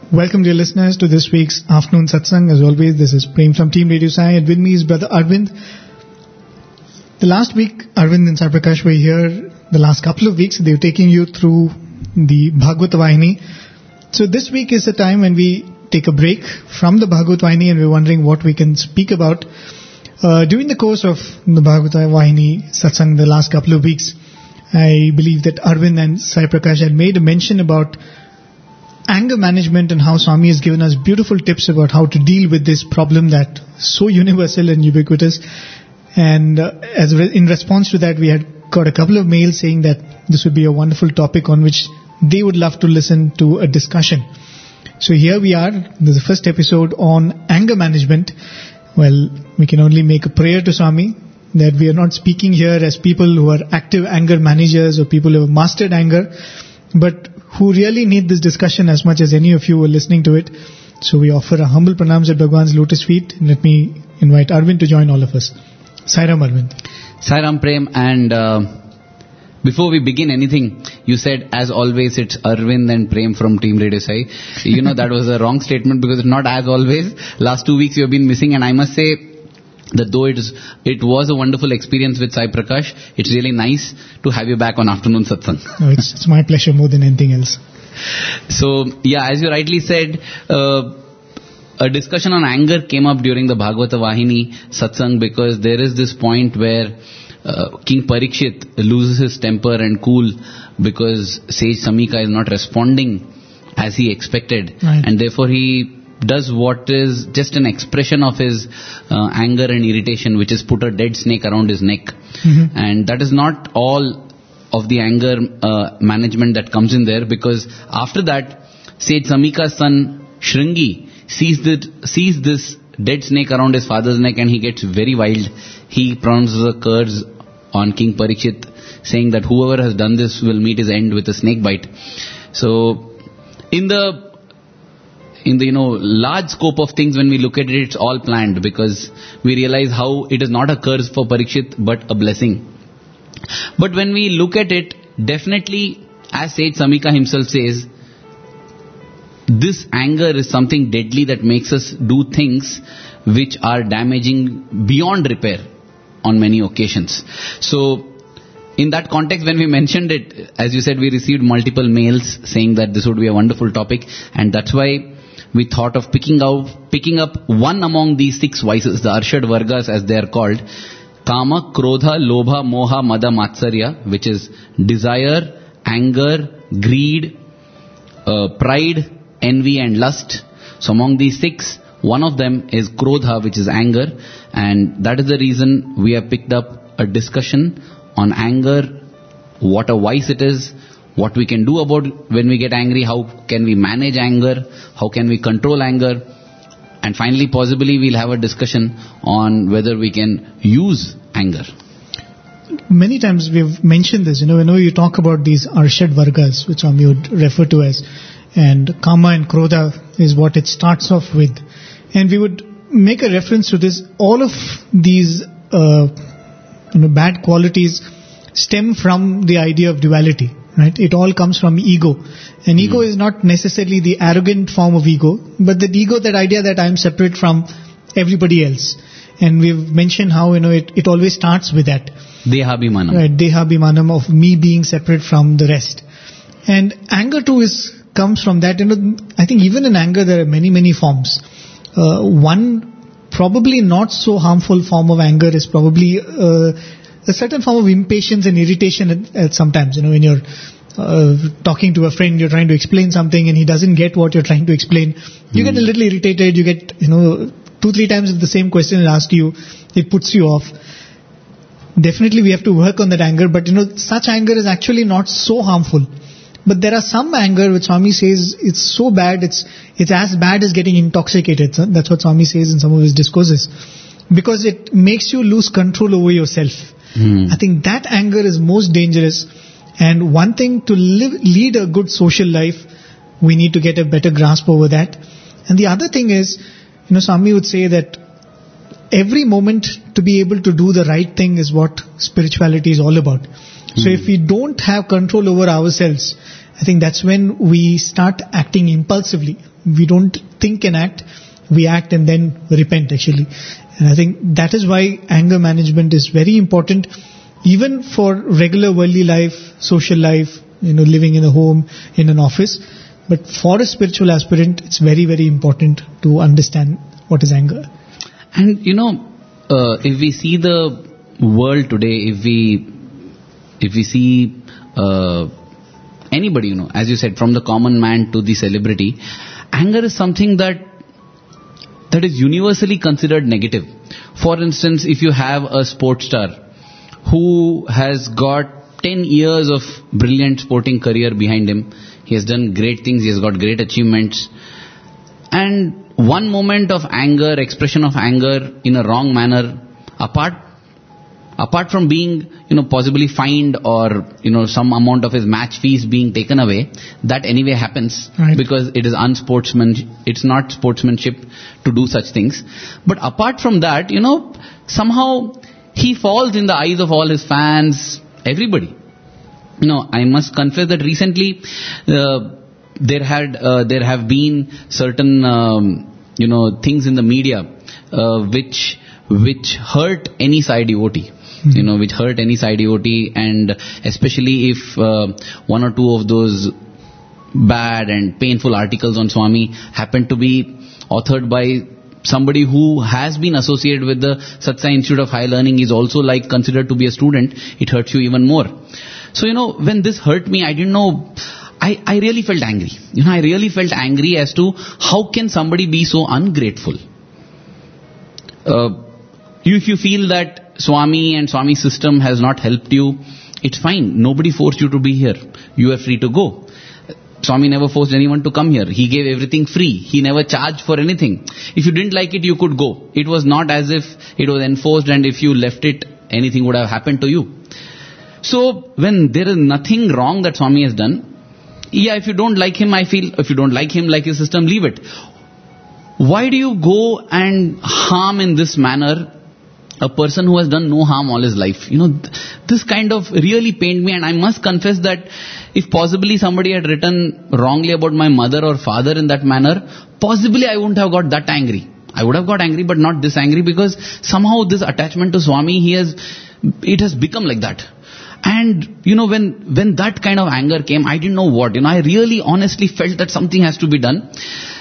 Welcome, dear listeners, to this week's afternoon satsang. As always, this is Prem from Team Radio Sai, and with me is Brother Arvind. The last week, Arvind and Sai Prakash were here. The last couple of weeks, they were taking you through the Bhagavad Vahini. So this week is the time when we take a break from the Bhagavad Vahini, and we're wondering what we can speak about. During the course of the Bhagavad Vahini satsang the last couple of weeks, I believe that Arvind and Sai Prakash had made a mention about anger management and how Swami has given us beautiful tips about how to deal with this problem that's so universal and ubiquitous. And in response to that, we had got a couple of mails saying that this would be a wonderful topic on which they would love to listen to a discussion. So here we are. This is the first episode on anger management. Well, we can only make a prayer to Swami that we are not speaking here as people who are active anger managers or people who have mastered anger, but who really need this discussion as much as any of you are listening to it. So we offer a humble pranams at Bhagwan's lotus feet. Let me invite Arvind to join all of us. Sairam, Arvind. Sairam, Prem. And before we begin anything, you said, as always, it's Arvind and Prem from Team Radio Sai. You know, that was a wrong statement because it's not as always. Last 2 weeks you have been missing, and I must say that though it was a wonderful experience with Sai Prakash, it's really nice to have you back on afternoon satsang. No, it's my pleasure more than anything else. So, yeah, as you rightly said, a discussion on anger came up during the Bhagavata Vahini satsang because there is this point where King Parikshit loses his temper and cool because sage Samika is not responding as he expected. Right. And therefore he does what is just an expression of his anger and irritation, which is put a dead snake around his neck. Mm-hmm. And that is not all of the anger management that comes in there, because after that, Sage Samika's son Shringi sees this dead snake around his father's neck, and he gets very wild. He pronounces a curse on King Parikshit, saying that whoever has done this will meet his end with a snake bite. So, in the large scope of things, when we look at it, it's all planned, because we realize how it is not a curse for Parikshit but a blessing. But when we look at it, definitely, as Sage Samika himself says, this anger is something deadly that makes us do things which are damaging beyond repair on many occasions. So, in that context, when we mentioned it, as you said, we received multiple mails saying that this would be a wonderful topic, and that's why we thought of picking up one among these 6 vices, the Arshad Vargas as they are called, Kama, Krodha, Lobha, Moha, Mada, Matsarya, which is desire, anger, greed, pride, envy and lust. So among these 6, one of them is Krodha, which is anger, and that is the reason we have picked up a discussion on anger, what a vice it is, what we can do about when we get angry, how can we manage anger, how can we control anger, and finally possibly we'll have a discussion on whether we can use anger. Many times we've mentioned this, whenever you talk about these Arshad Vargas, which Swami would refer to as, and Kama and Krodha is what it starts off with. And we would make a reference to this. All of these bad qualities stem from the idea of duality. Right? It all comes from ego. And ego is not necessarily the arrogant form of ego, but the ego, that idea that I am separate from everybody else. And we've mentioned how, it always starts with that. Dehabhimanam. Right, Dehabhimanam, of me being separate from the rest. And anger too comes from that. I think even in anger there are many, many forms. One probably not so harmful form of anger is probably a certain form of impatience and irritation at sometimes. When you're talking to a friend, you're trying to explain something and he doesn't get what you're trying to explain. You get a little irritated, you get, 2-3 times the same question is asked you, it puts you off. Definitely we have to work on that anger, but such anger is actually not so harmful. But there are some anger which Swami says it's so bad, it's as bad as getting intoxicated. That's what Swami says in some of his discourses. Because it makes you lose control over yourself. I think that anger is most dangerous. And one thing, to lead a good social life, we need to get a better grasp over that. And the other thing is, Swami would say that every moment to be able to do the right thing is what spirituality is all about. So if we don't have control over ourselves I think that's when we start acting impulsively. We don't think and act, we act and then repent actually. And I think that is why anger management is very important, even for regular worldly life, social life, living in a home, in an office. But for a spiritual aspirant, it's very, very important to understand what is anger. And if we see the world today, if we see anybody, as you said, from the common man to the celebrity, anger is something that is universally considered negative. For instance, if you have a sports star who has got 10 years of brilliant sporting career behind him, he has done great things, he has got great achievements, and one moment of anger, expression of anger in a wrong manner, apart from being, possibly fined or, some amount of his match fees being taken away, that anyway happens, right, because it is it's not sportsmanship to do such things. But apart from that, somehow he falls in the eyes of all his fans, everybody. I must confess that recently, there have been certain, things in the media, which hurt any Sai devotee. Which hurt any Sai devotee, and especially if one or two of those bad and painful articles on Swami happen to be authored by somebody who has been associated with the Sat Sai Institute of High Learning, is also considered to be a student, it hurts you even more. So, when this hurt me, I didn't know, I really felt angry. I really felt angry as to how can somebody be so ungrateful. If you feel that Swami and Swami system has not helped you, it's fine. Nobody forced you to be here. You are free to go. Swami never forced anyone to come here. He gave everything free. He never charged for anything. If you didn't like it, you could go. It was not as if it was enforced and if you left it, anything would have happened to you. So, when there is nothing wrong that Swami has done, if you don't like him, if you don't like him, like his system, leave it. Why do you go and harm in this manner a person who has done no harm all his life? This kind of really pained me, and I must confess that if possibly somebody had written wrongly about my mother or father in that manner, possibly I wouldn't have got that angry. I would have got angry, but not this angry, because somehow this attachment to Swami, it has become like that. And, when that kind of anger came, I didn't know what. I really honestly felt that something has to be done.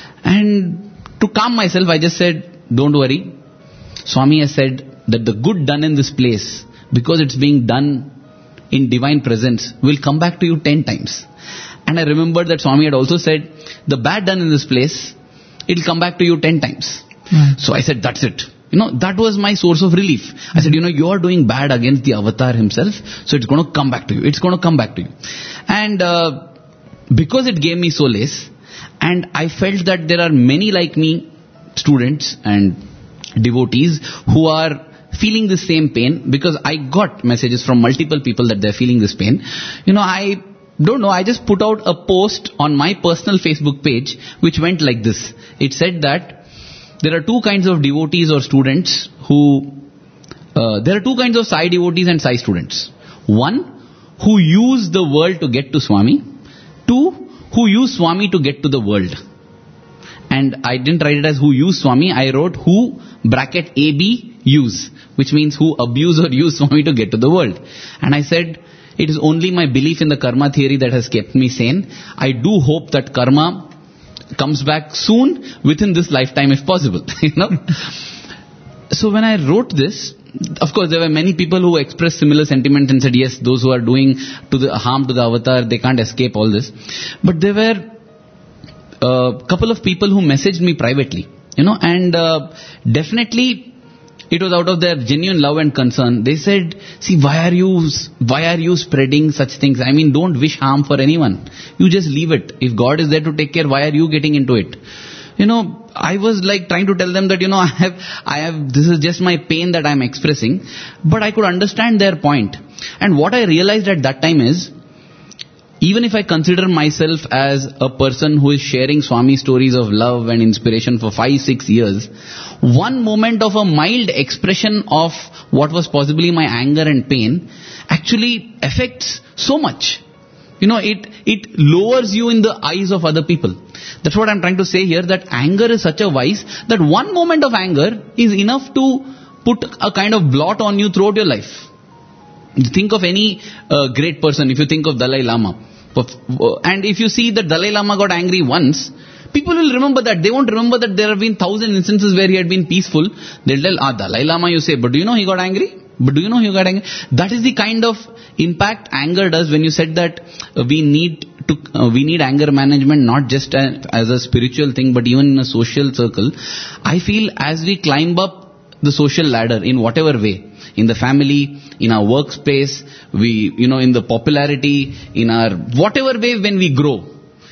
And to calm myself, I just said, don't worry. Swami has said that the good done in this place, because it's being done in divine presence, will come back to you 10 times. And I remembered that Swami had also said, the bad done in this place, it'll come back to you 10 times. So I said, that's it. That was my source of relief. I said, you are doing bad against the avatar himself, so it's going to come back to you. It's going to come back to you. And because it gave me solace, and I felt that there are many like me, students and devotees, who are feeling the same pain, because I got messages from multiple people that they're feeling this pain. I don't know, I just put out a post on my personal Facebook page, which went like this. It said that there are two kinds of devotees or students there are two kinds of Sai devotees and Sai students. One, who use the world to get to Swami. Two, who use Swami to get to the world. And I didn't write it as who use Swami, I wrote who (AB) use, which means who abuse or use Swami to get to the world. And I said, it is only my belief in the karma theory that has kept me sane. I do hope that karma comes back soon, within this lifetime if possible. So when I wrote this, of course there were many people who expressed similar sentiments and said, yes, those who are doing harm to the avatar, they can't escape all this. But there were a couple of people who messaged me privately, and definitely it was out of their genuine love and concern. They said, see, why are you spreading such things? I mean, don't wish harm for anyone. You just leave it. If God is there to take care, why are you getting into it? I was trying to tell them that, I have, this is just my pain that I'm expressing. But I could understand their point. And what I realized at that time is, even if I consider myself as a person who is sharing Swami stories of love and inspiration for 5-6 years, one moment of a mild expression of what was possibly my anger and pain actually affects so much. It lowers you in the eyes of other people. That's what I'm trying to say here, that anger is such a vice that one moment of anger is enough to put a kind of blot on you throughout your life. Think of any great person. If you think of Dalai Lama, and if you see that Dalai Lama got angry once, people will remember that. They won't remember that there have been 1,000 instances where he had been peaceful. They'll tell, Dalai Lama you say, but do you know he got angry? That is the kind of impact anger does. When you said that we need anger management not just as a spiritual thing, but even in a social circle. I feel as we climb up the social ladder in whatever way, in the family, in our workspace, in the popularity, in our whatever way, when we grow,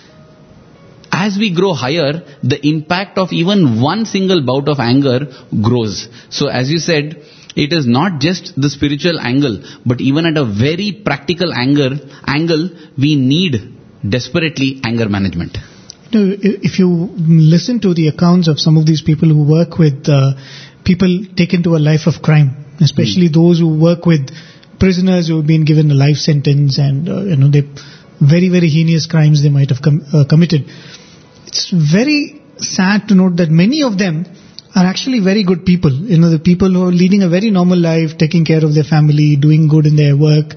as we grow higher, the impact of even one single bout of anger grows. So as you said, it is not just the spiritual angle, but even at a very practical angle, we need desperately anger management. If you listen to the accounts of some of these people who work with people taken to a life of crime, especially those who work with prisoners who have been given a life sentence, and they very, very heinous crimes they might have committed. It's very sad to note that many of them are actually very good people. The people who are leading a very normal life, taking care of their family, doing good in their work.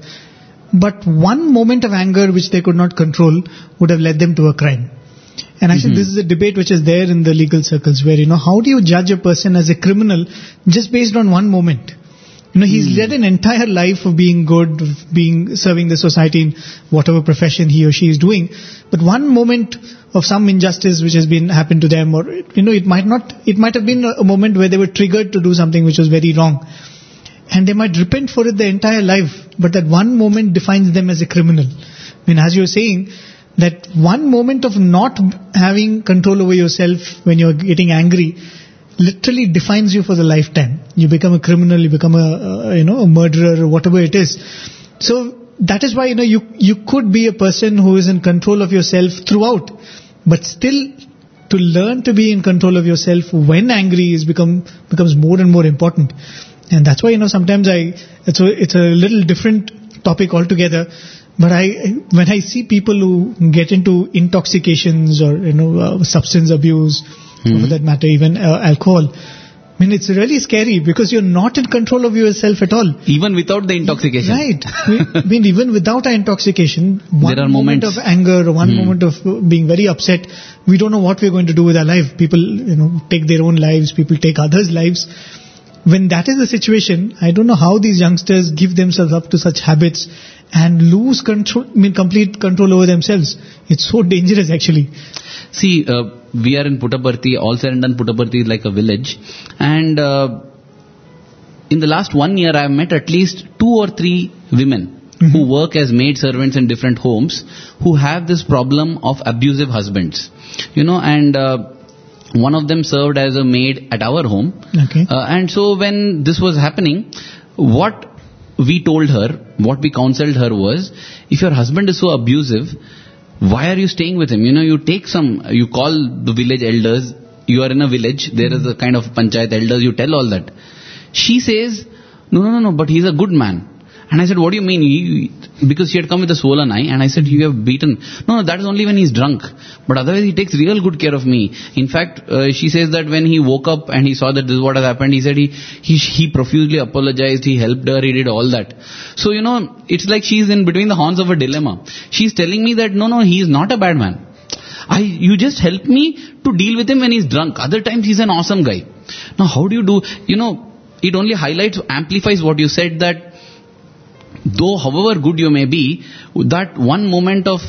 But one moment of anger which they could not control would have led them to a crime. And actually this is a debate which is there in the legal circles where, how do you judge a person as a criminal just based on one moment? He's led an entire life of being good, of serving the society in whatever profession he or she is doing. But one moment of some injustice which has happened to them, or, it might have been a moment where they were triggered to do something which was very wrong. And they might repent for it their entire life, but that one moment defines them as a criminal. As you're saying, that one moment of not having control over yourself when you're getting angry literally defines you for the lifetime. You become a criminal, you become a murderer, or whatever it is. So that is why, you could be a person who is in control of yourself throughout, but still to learn to be in control of yourself when angry becomes more and more important. And that's why, sometimes it's a little different topic altogether. But when I see people who get into intoxications or, substance abuse, for that matter, even alcohol, it's really scary because you're not in control of yourself at all. Even without the intoxication. Right. Even without our intoxication, there are moment of anger or one moment of being very upset, we don't know what we're going to do with our life. People, take their own lives, people take others' lives. When that is the situation, I don't know how these youngsters give themselves up to such habits and lose control, complete control over themselves. It's so dangerous actually. See, we are in Puttaparthi, all said and done, Puttaparthi is like a village. And in the last 1 year, I have met at least 2 or 3 women who work as maid servants in different homes who have this problem of abusive husbands. And one of them served as a maid at our home. Okay. And so when this was happening, what we told her, what we counseled her was, if your husband is so abusive, why are you staying with him? You call the village elders, you are in a village, there is a kind of panchayat elders, you tell all that. She says, no, but he's a good man. And I said, what do you mean? Because she had come with a swollen eye, and I said, you have beaten. No, that is only when he's drunk. But otherwise he takes real good care of me. In fact, she says that when he woke up and he saw that this is what has happened, he said he profusely apologized, he helped her, he did all that. So, it's like she's in between the horns of a dilemma. She's telling me that, no, he is not a bad man. You just help me to deal with him when he's drunk. Other times he's an awesome guy. Now, how do you do? It only amplifies what you said, that though however good you may be, that one moment of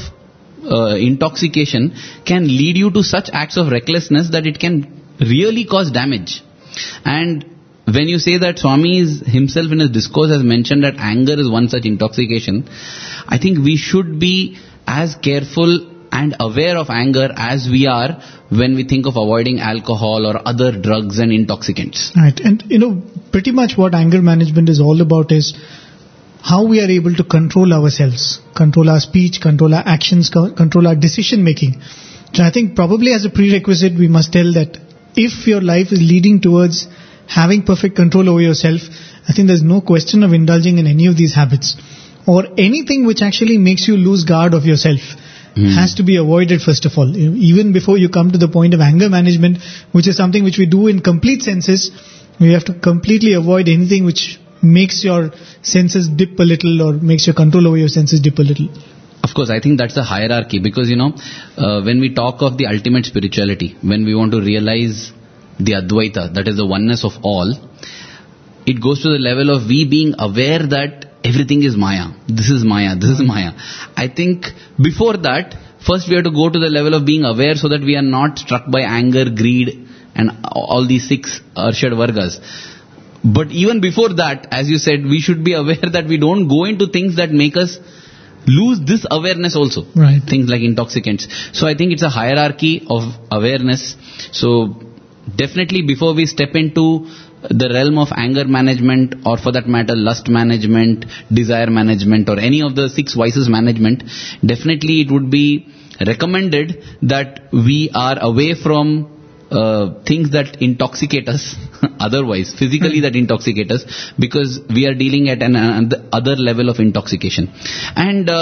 intoxication can lead you to such acts of recklessness that it can really cause damage. And when you say that Swami himself in his discourse has mentioned that anger is one such intoxication, I think we should be as careful and aware of anger as we are when we think of avoiding alcohol or other drugs and intoxicants. Right. And pretty much what anger management is all about is how we are able to control ourselves, control our speech, control our actions, control our decision making. So I think probably as a prerequisite we must tell that if your life is leading towards having perfect control over yourself, I think there's no question of indulging in any of these habits. or anything which actually makes you lose guard of yourself has to be avoided first of all. Even before you come to the point of anger management, which is something which we do in complete senses, we have to completely avoid anything which makes your senses dip a little or makes your control over your senses dip a little. Of course, I think that's a hierarchy because, when we talk of the ultimate spirituality, when we want to realize the Advaita, that is the oneness of all, it goes to the level of we being aware that everything is Maya. This is Maya. This is Maya. I think before that, first we have to go to the level of being aware so that we are not struck by anger, greed and all these 6 Arshad Vargas. But even before that, as you said, we should be aware that we don't go into things that make us lose this awareness also. Right. Things like intoxicants. So I think it's a hierarchy of awareness. So definitely before we step into the realm of anger management, or for that matter lust management, desire management, or any of the 6 vices management, definitely it would be recommended that we are away from things that intoxicate us, otherwise, physically that intoxicate us, because we are dealing at an other level of intoxication. And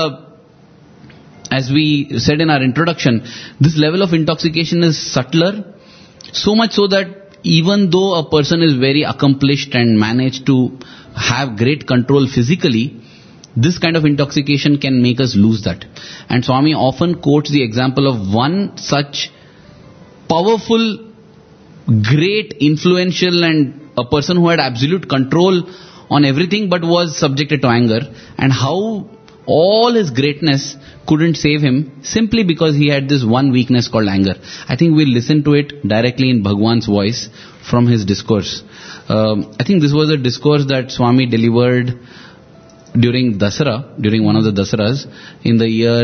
as we said in our introduction, this level of intoxication is subtler, so much so that even though a person is very accomplished and managed to have great control physically, this kind of intoxication can make us lose that. And Swami often quotes the example of one such powerful, great, influential, and a person who had absolute control on everything but was subjected to anger, and how all his greatness couldn't save him simply because he had this one weakness called anger. I think we'll listen to it directly in Bhagwan's voice from his discourse. I think this was a discourse that Swami delivered during Dasara, during one of the Dasaras in the year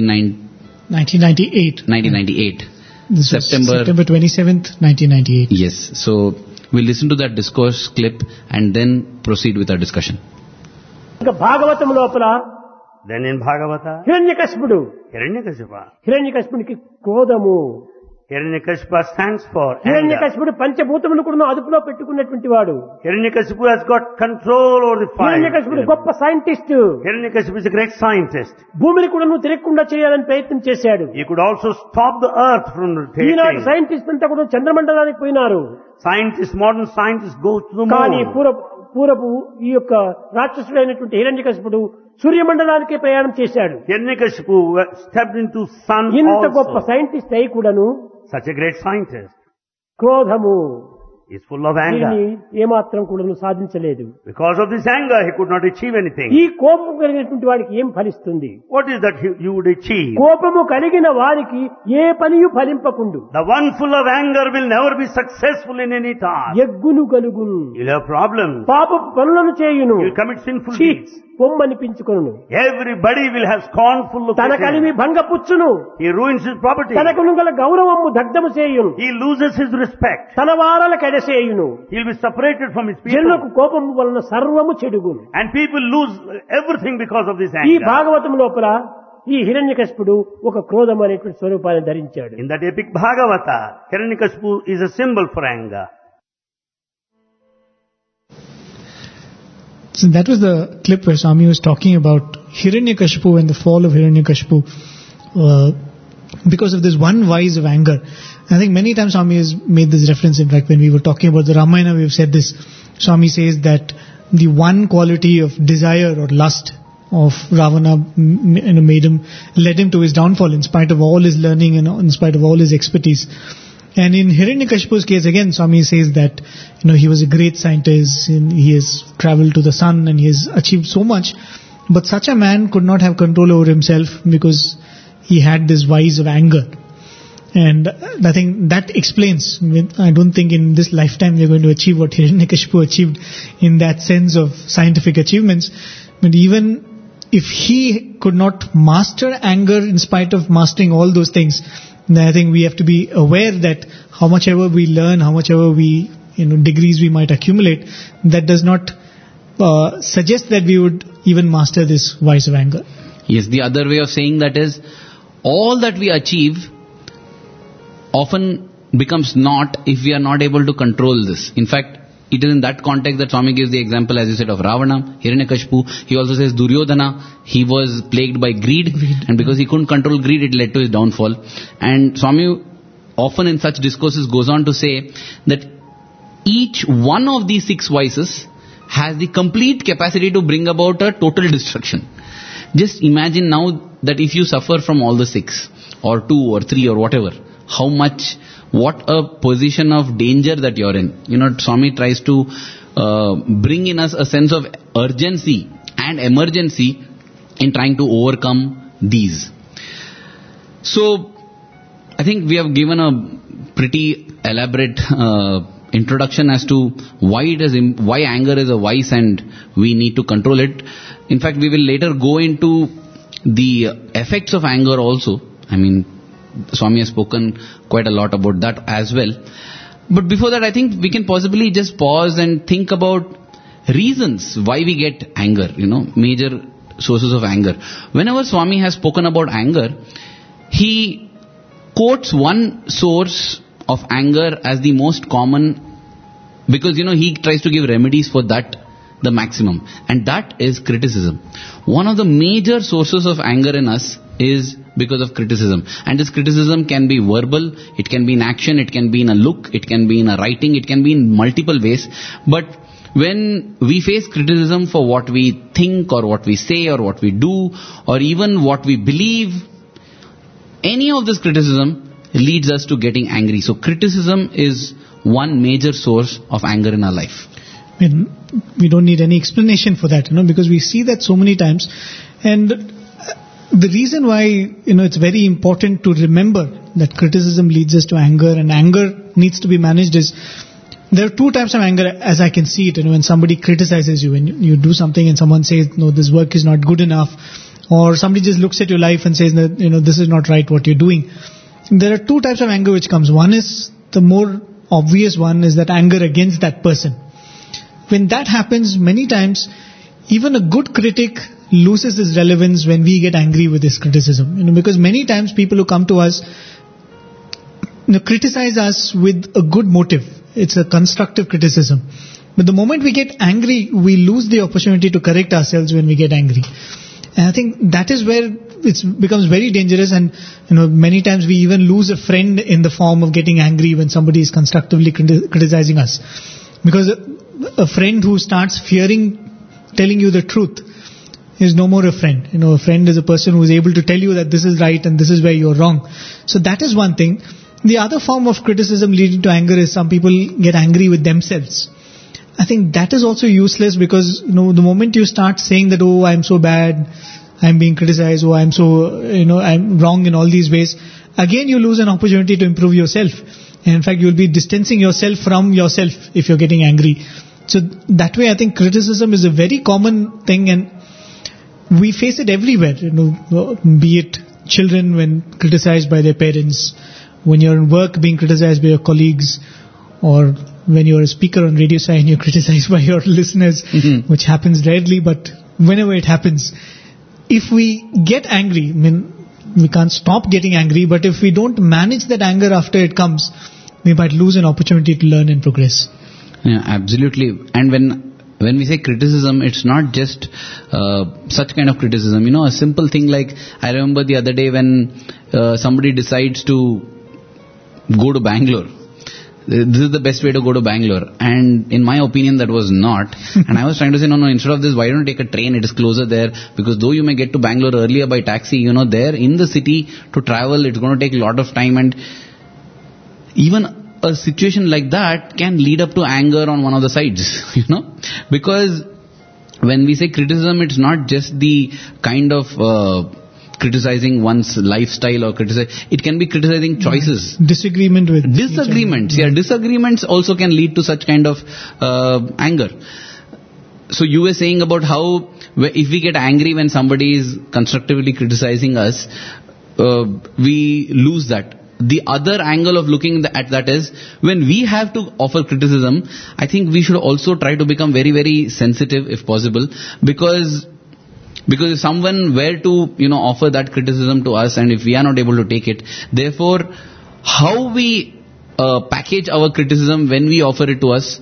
1998. This September 27th, 1998. Yes. So we'll listen to that discourse clip and then proceed with our discussion. Bhagavatam లోపల Then in Bhagavata, హిరణ్యకశిపుడు Hiranyakashipa. హిరణ్యకశిపునికి క్రోధము. Hiranyakashipa stands for anger. హిరణ్యకశిపుడు పంచభూతములు కూడా అదుపులో పెట్టుకున్నటువంటి వాడు. Hiranyakashipu has got control over the fire. హిరణ్యకశిపుడు గొప్ప scientist. Hiranyakashipu is a great scientist. భూమిని కూడా నువ్వు తిరగకుండా చేయాలని ప్రయత్నం చేశాడు. He could also stop the earth from ఈనాడు rotating. సైంటిస్ట్ అంతా కూడా చంద్రమండలానికి పోయినారు. Modern scientists go to the కానీ moon. పూర్వపు ఈ యొక్క రాక్షసుడైనటువంటి హిరణ్యకశిపుడు సూర్యమండలానికే ప్రయాణం చేశాడు. Hiranyakashipu stepped into sun ఇంత గొప్ప also. సైంటిస్ట్ అయి కూడాను Such a great scientist క్రోధము is full of anger. దీన్ని ఏమాత్రం కూడా సాధించలేదు. Because of this anger, he could not achieve anything. ఈ కోపం కలిగినటువంటి వాడికి ఏం ఫలిస్తుంది? What is that you would achieve? కోపము కలిగిన వారికి ఏ పనియు ఫలింపకుండు. The one full of anger will never be successful in any task. ఎగ్గును కలుగును, You'll have problems. పాపపు పనులను చేయును, You'll commit sinful ఛీ, deeds. పొమ్మనిపించుకొనును. Everybody will have scornful look తన at Kalimi him. భంగపుచ్చును, He ruins his property. తనకును గల గౌరవము దగ్ధము చేయును, He loses his respect. తన వారల కడసేయును. He'll be separated from his జనులకు people. కోపము వలన సర్వము చెడుగును. And people lose everything because of this ఈ anger. భాగవతం లోపల ఈ హిరణ్యకశిపుడు ఒక క్రోధం అనేటువంటి స్వరూపాన్ని ధరించాడు. In that epic Bhagavata, Hiranyakashipu is a symbol for anger. So that was the clip where Swami was talking about Hiranyakashipu and the fall of Hiranyakashipu because of this one vice of anger. I think many times Swami has made this reference. In fact, when we were talking about the Ramayana, we have said this. Swami says that the one quality of desire or lust of Ravana led him to his downfall in spite of all his learning and in spite of all his expertise. And in Hiranyakashipu's case, again, Swami says that, he was a great scientist, and he has traveled to the sun and he has achieved so much. But such a man could not have control over himself because he had this vice of anger. And I think that explains, I don't think in this lifetime we're going to achieve what Hiranyakashipu achieved in that sense of scientific achievements. But even if he could not master anger in spite of mastering all those things, then I think we have to be aware that how much ever we learn, how much ever we, degrees we might accumulate, that does not suggest that we would even master this vice of anger. Yes, the other way of saying that is, all that we achieve often becomes naught if we are not able to control this. In fact, it is in that context that Swami gives the example, as you said, of Ravana, Hiranyakashipu. He also says Duryodhana, he was plagued by greed, and because he couldn't control greed, it led to his downfall. And Swami often in such discourses goes on to say that each one of these 6 vices has the complete capacity to bring about a total destruction. Just imagine now that if you suffer from all the 6, or 2 or 3 or whatever, what a position of danger that you're in. Swami tries to bring in us a sense of urgency and emergency in trying to overcome these. So, I think we have given a pretty elaborate introduction as to why anger is a vice and we need to control it. In fact, we will later go into the effects of anger also. Swami has spoken quite a lot about that as well. But before that, I think we can possibly just pause and think about reasons why we get anger, major sources of anger. Whenever Swami has spoken about anger, he quotes one source of anger as the most common, because he tries to give remedies for that, the maximum, and that is criticism. One of the major sources of anger in us is because of criticism, and this criticism can be verbal, it can be in action, it can be in a look, it can be in a writing, it can be in multiple ways. But when we face criticism for what we think or what we say or what we do or even what we believe, any of this criticism leads us to getting angry. So criticism is one major source of anger in our life. We don't need any explanation for that, because we see that so many times. And the reason why, it's very important to remember that criticism leads us to anger, and anger needs to be managed is, there are 2 types of anger as I can see it. When somebody criticizes you, when you do something and someone says, no, this work is not good enough, or somebody just looks at your life and says that, this is not right what you're doing. There are 2 types of anger which comes. One is, the more obvious one is that anger against that person. When that happens, many times, even a good critic loses its relevance when we get angry with his criticism. Because many times people who come to us, criticize us with a good motive. It's a constructive criticism. But the moment we get angry, we lose the opportunity to correct ourselves when we get angry. And I think that is where it becomes very dangerous, and many times we even lose a friend in the form of getting angry when somebody is constructively criticizing us. Because a friend who starts fearing telling you the truth is no more a friend. A friend is a person who is able to tell you that this is right and this is where you're wrong. So that is one thing. The other form of criticism leading to anger is some people get angry with themselves. I think that is also useless, because the moment you start saying that, oh, I'm so bad, I'm being criticized, oh, I'm so, I'm wrong in all these ways, again you lose an opportunity to improve yourself. And in fact, you'll be distancing yourself from yourself if you're getting angry. So that way I think criticism is a very common thing, and we face it everywhere, be it children when criticized by their parents, when you're in work being criticized by your colleagues, or when you're a speaker on Radio Sai and you're criticized by your listeners, which happens rarely, but whenever it happens. If we get angry, we can't stop getting angry, but if we don't manage that anger after it comes, we might lose an opportunity to learn and progress. Yeah, absolutely. And when we say criticism, it's not just such kind of criticism. A simple thing like, I remember the other day when somebody decides to go to Bangalore. This is the best way to go to Bangalore. And in my opinion, that was not. And I was trying to say, no, instead of this, why don't you take a train? It is closer there. Because though you may get to Bangalore earlier by taxi, there in the city to travel, it's going to take a lot of time. And even a situation like that can lead up to anger on one of the sides, Because when we say criticism, it's not just the kind of criticizing one's lifestyle or it can be criticizing choices. Disagreements. Yeah, disagreements also can lead to such kind of anger. So you were saying about how if we get angry when somebody is constructively criticizing us, we lose that. The other angle of looking at that is, when we have to offer criticism, I think we should also try to become very, very sensitive if possible, because if someone were to, offer that criticism to us, and if we are not able to take it, therefore, how we package our criticism when we offer it to us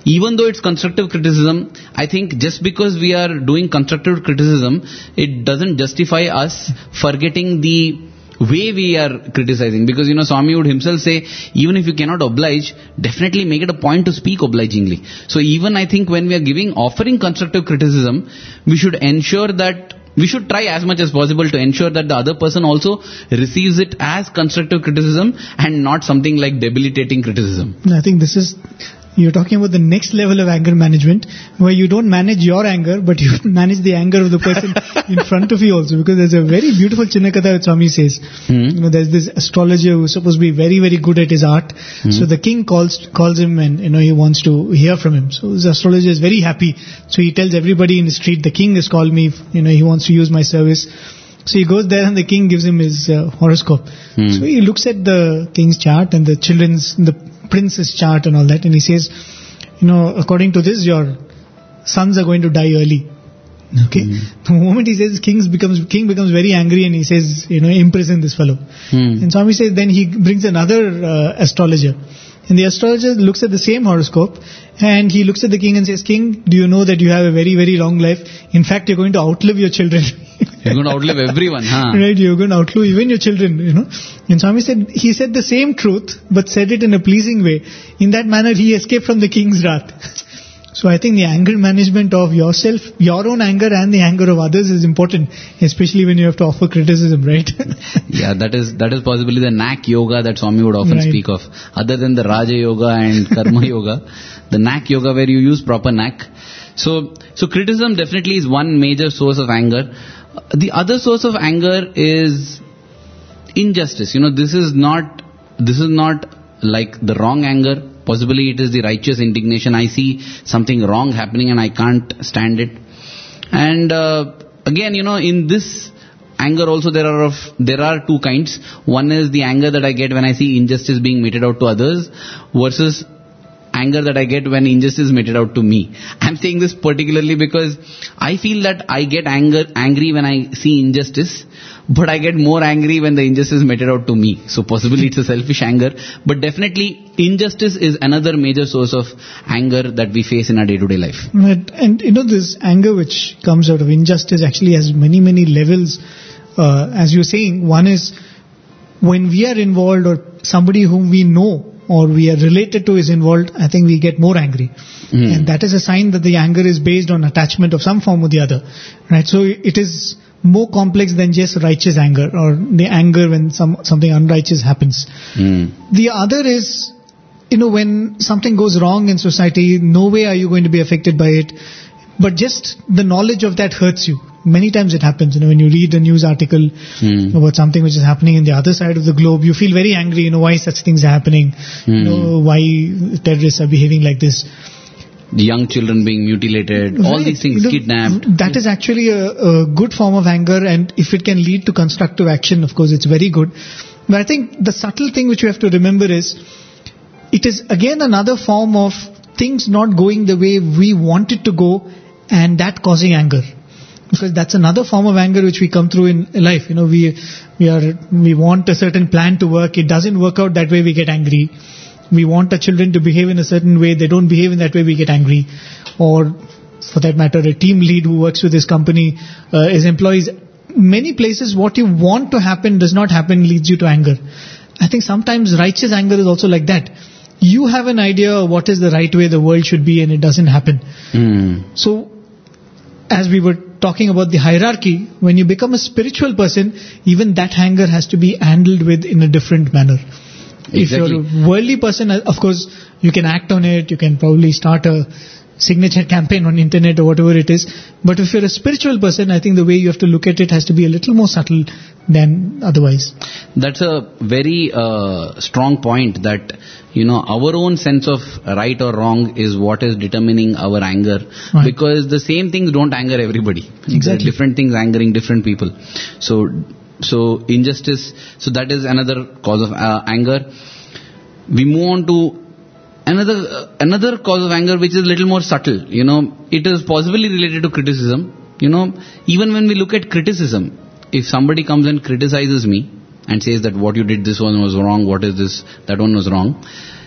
even though it's constructive criticism, I think just because we are doing constructive criticism, it doesn't justify us forgetting the way we are criticizing. Because, Swami would himself say, even if you cannot oblige, definitely make it a point to speak obligingly. So even I think when we are offering constructive criticism, we should ensure that we should try as much as possible to ensure that the other person also receives it as constructive criticism and not something like debilitating criticism. I think you're talking about the next level of anger management, where you don't manage your anger, but you manage the anger of the person in front of you also. Because there's a very beautiful Chinnakatha that Swami says. There's this astrologer who's supposed to be very, very good at his art. So the king calls him, and he wants to hear from him. So the astrologer is very happy. So he tells everybody in the street, the king has called me, he wants to use my service. So he goes there and the king gives him his horoscope. So he looks at the king's chart and the prince's chart and all that, and he says, according to this, your sons are going to die early. Okay. The moment he says, king becomes very angry, and he says, imprison this fellow. And Swami says, then he brings another astrologer. And the astrologer looks at the same horoscope, and he looks at the king and says, King, do you know that you have a very, very long life? In fact, you're going to outlive your children. You're going to outlive everyone, huh? Right, you're going to outlive even your children, And Swami said, he said the same truth, but said it in a pleasing way. In that manner, he escaped from the king's wrath. So I think the anger management of yourself, your own anger and the anger of others is important, especially when you have to offer criticism, right? Yeah, that is possibly the knack yoga that Swami would often speak of. Other than the Raja Yoga and Karma Yoga, the knack yoga where you use proper knack. So criticism definitely is one major source of anger. The other source of anger is injustice. This is not like the wrong anger. Possibly it is the righteous indignation. I see something wrong happening and I can't stand it. And again, in this anger also there are two kinds. One is the anger that I get when I see injustice being meted out to others, versus anger that I get when injustice is meted out to me. I'm saying this particularly because I feel that I get angry when I see injustice, but I get more angry when the injustice is meted out to me. So possibly it's a selfish anger, but definitely injustice is another major source of anger that we face in our day-to-day life. Right. And this anger which comes out of injustice actually has many, many levels. As you're saying, one is when we are involved or somebody whom we know or we are related to is involved, I think we get more angry. And that is a sign that the anger is based on attachment of some form or the other. Right? So it is more complex than just righteous anger or the anger when something unrighteous happens. The other is, when something goes wrong in society, no way are you going to be affected by it. But just the knowledge of that hurts you. Many times it happens, when you read a news article about something which is happening in the other side of the globe, you feel very angry, why such things are happening, why terrorists are behaving like this. The young children being mutilated, right. All these things, kidnapped. That is actually a good form of anger, and if it can lead to constructive action, of course, it's very good. But I think the subtle thing which we have to remember is, it is again another form of things not going the way we want it to go, and that causing anger. Because that's another form of anger which we come through in life. We want a certain plan to work. It doesn't work out that way, we get angry. We want our children to behave in a certain way. They don't behave in that way, we get angry. Or, for that matter, a team lead who works with his company, his employees. Many places, what you want to happen does not happen, leads you to anger. I think sometimes righteous anger is also like that. You have an idea of what is the right way the world should be, and it doesn't happen. So, as we were talking about the hierarchy, when you become a spiritual person, even that anger has to be handled with in a different manner. Exactly. If you're a worldly person, of course, you can act on it, you can probably start a signature campaign on internet or whatever it is. But if you're a spiritual person, I think the way you have to look at it has to be a little more subtle than otherwise. That's a very strong point that, our own sense of right or wrong is what is determining our anger. Right. Because the same things don't anger everybody. Exactly. There are different things angering different people. So injustice, so that is another cause of anger. We move on to another cause of anger which is a little more subtle. It is possibly related to criticism. Even when we look at criticism, if somebody comes and criticizes me and says that what you did, this one was wrong, what is this, that one was wrong,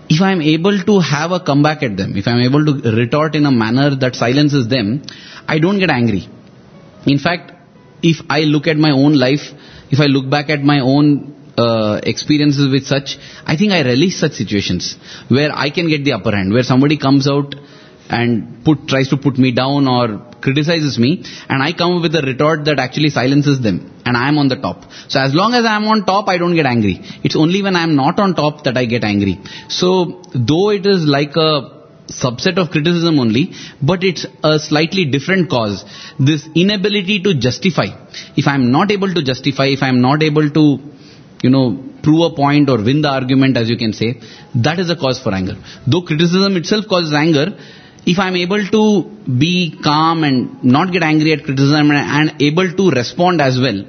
if I'm able to have a comeback at them, if I'm able to retort in a manner that silences them, I don't get angry. In fact, if I look at my own life, if I look back at my own experiences with such, I think I relish such situations where I can get the upper hand, where somebody comes out and tries to put me down or criticizes me, and I come up with a retort that actually silences them, and I am on the top. So as long as I am on top, I don't get angry. It's only when I am not on top that I get angry. So though it is like a subset of criticism only, but it's a slightly different cause. This inability to justify. If I am not able to justify, if I am not able to, prove a point or win the argument, as you can say, that is a cause for anger. Though criticism itself causes anger, if I am able to be calm and not get angry at criticism and able to respond as well,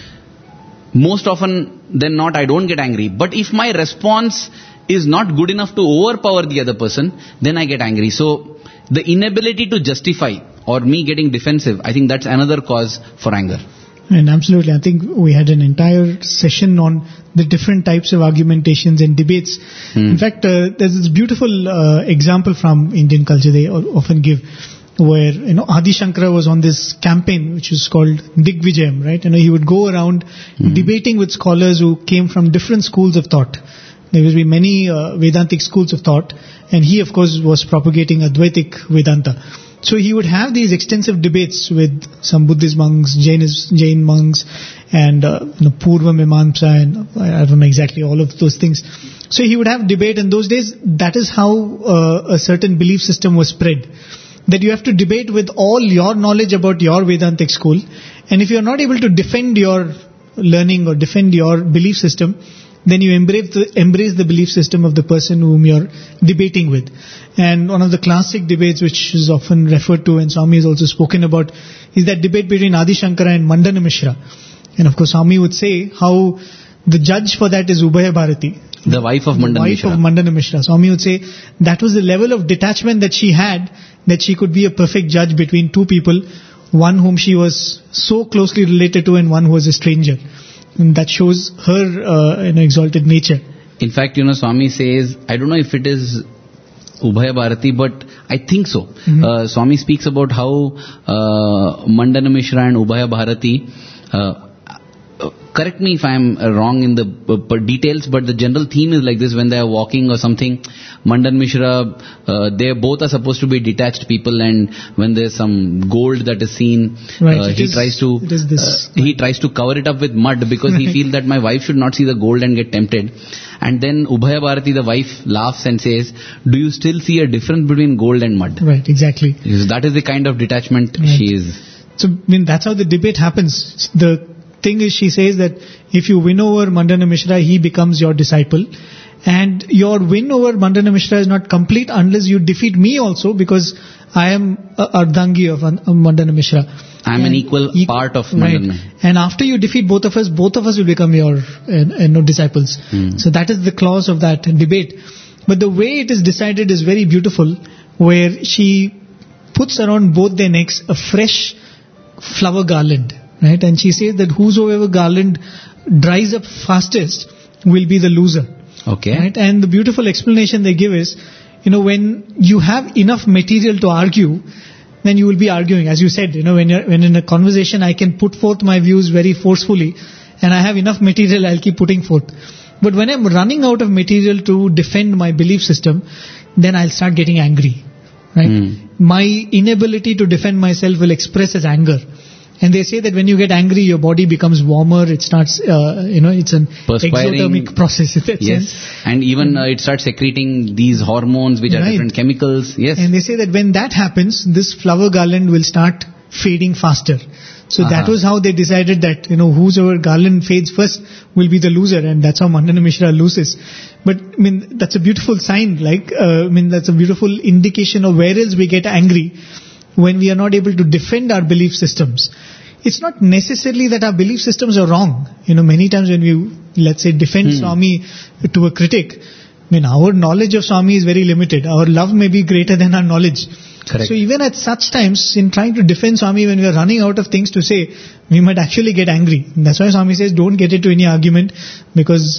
most often than not I don't get angry. But if my response is not good enough to overpower the other person, then I get angry. So the inability to justify or me getting defensive, I think that's another cause for anger. And absolutely, I think we had an entire session on the different types of argumentations and debates. In fact, there's this beautiful example from Indian culture they often give, where Adi Shankara was on this campaign which is called Digvijayam, right? He would go around debating with scholars who came from different schools of thought. There will be many Vedantic schools of thought, and he of course was propagating Advaitic Vedanta. So he would have these extensive debates with some Buddhist monks, Jain monks, and Purva Mimamsa, and I don't know exactly all of those things. So he would have debate, and those days that is how a certain belief system was spread. That you have to debate with all your knowledge about your Vedantic school, and if you are not able to defend your learning or defend your belief system, then you embrace the belief system of the person whom you're debating with. And one of the classic debates which is often referred to, and Swami has also spoken about, is that debate between Adi Shankara and Mandana Mishra. And of course Swami would say how the judge for that is Ubhaya Bharati, the wife of Mandana Mishra. Swami would say that was the level of detachment that she had, that she could be a perfect judge between two people, one whom she was so closely related to and one who was a stranger. And that shows her exalted nature. In fact, Swami says, I don't know if it is Ubhaya Bharati, but I think so. Swami speaks about how Mandana Mishra and Ubhaya Bharati, correct me if I am wrong in the details, but the general theme is like this: when they are walking or something, Mandana Mishra, they both are supposed to be detached people, and when there's some gold that is seen, he tries to cover it up with mud because he feels that my wife should not see the gold and get tempted. And then Ubhaya Bharati, the wife, laughs and says, do you still see a difference between gold and mud? Right, exactly. Because that is the kind of detachment she is. So, that's how the debate happens. The thing is, she says that if you win over Mandana Mishra, he becomes your disciple. And your win over Mandana Mishra is not complete unless you defeat me also, because I am Ardhangi of Mandana Mishra. I am an equal part of Mandana. Right. And after you defeat both of us will become your disciples. So that is the clause of that debate. But the way it is decided is very beautiful, where she puts around both their necks a fresh flower garland. Right? And she says that whosoever garland dries up fastest will be the loser. Okay. Right? And the beautiful explanation they give is, when you have enough material to argue, then you will be arguing. As you said, when in a conversation I can put forth my views very forcefully, and I have enough material, I'll keep putting forth. But when I'm running out of material to defend my belief system, then I'll start getting angry. Right? My inability to defend myself will express as anger. And they say that when you get angry, your body becomes warmer. It starts, it's an exothermic process in that sense. And even it starts secreting these hormones, which are different chemicals. Yes. And they say that when that happens, this flower garland will start fading faster. So that was how they decided that, whosoever garland fades first will be the loser. And that's how Mandana Mishra loses. But, that's a beautiful sign. That's a beautiful indication of where else we get angry when we are not able to defend our belief systems. It's not necessarily that our belief systems are wrong. Many times when we, let's say, defend Swami to a critic, our knowledge of Swami is very limited. Our love may be greater than our knowledge. Correct. So even at such times, in trying to defend Swami, when we are running out of things to say, we might actually get angry. And that's why Swami says, don't get into any argument, because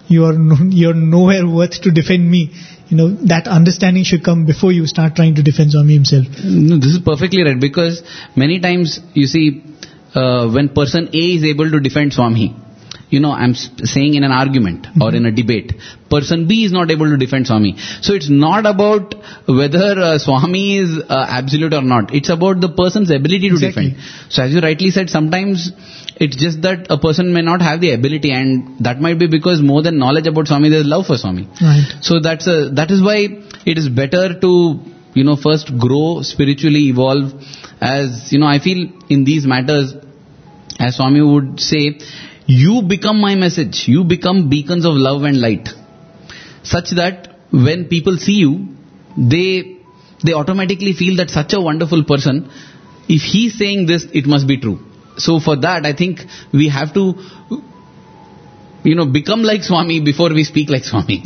you're nowhere worth to defend me. That understanding should come before you start trying to defend Swami himself. No, this is perfectly right, because many times you see when person A is able to defend Swami, I'm saying in an argument or in a debate, person B is not able to defend Swami. So it's not about whether Swami is absolute or not. It's about the person's ability to defend. So as you rightly said, sometimes it's just that a person may not have the ability, and that might be because more than knowledge about Swami, there is love for Swami. Right. So that is why it is better to first grow spiritually, evolve. As I feel in these matters, as Swami would say, you become my message. You become beacons of love and light, such that when people see you, they automatically feel that such a wonderful person, if he's saying this, it must be true. So for that, I think we have to, become like Swami before we speak like Swami.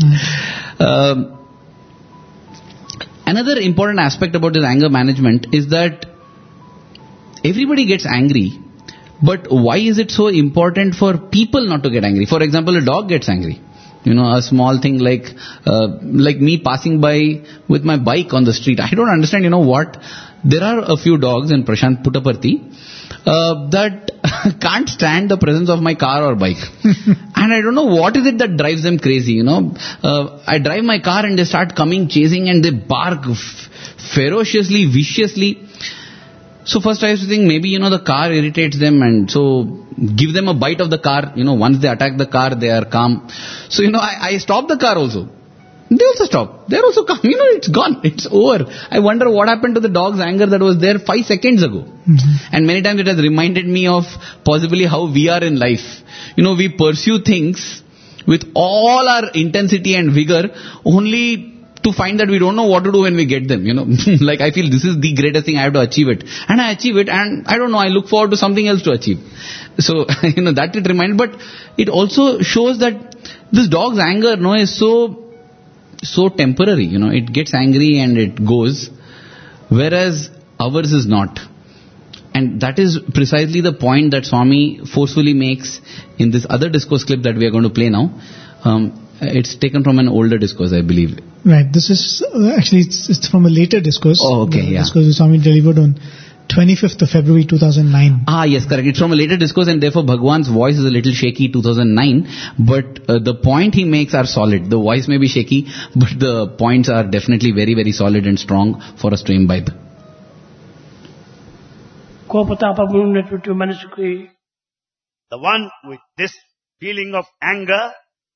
Another important aspect about this anger management is that everybody gets angry, but why is it so important for people not to get angry? For example, a dog gets angry. A small thing like me passing by with my bike on the street. I don't understand, what? There are a few dogs in Prashant Puttaparthi that can't stand the presence of my car or bike. And I don't know what is it that drives them crazy, I drive my car and they start coming, chasing, and they bark ferociously, viciously. So first I used to think maybe, the car irritates them, and so give them a bite of the car. Once they attack the car, they are calm. So, I stop the car also. They also stop. They're also calm. It's gone. It's over. I wonder what happened to the dog's anger that was there 5 seconds ago. Mm-hmm. And many times it has reminded me of possibly how we are in life. We pursue things with all our intensity and vigor only to find that we don't know what to do when we get them, like I feel this is the greatest thing, I have to achieve it. And I achieve it, and I don't know, I look forward to something else to achieve. So, that it reminded, but it also shows that this dog's anger, is so temporary, it gets angry and it goes, whereas ours is not. And that is precisely the point that Swami forcefully makes in this other discourse clip that we are going to play now. It's taken from an older discourse, I believe. Right. This is actually it's from a later discourse. Oh, okay, yeah. Discourse which Swami delivered on 25th of February 2009. Ah, yes, correct. It's from a later discourse, and therefore Bhagwan's voice is a little shaky, 2009. But the point he makes are solid. The voice may be shaky, but the points are definitely very, very solid and strong for us to imbibe. The one with this feeling of anger,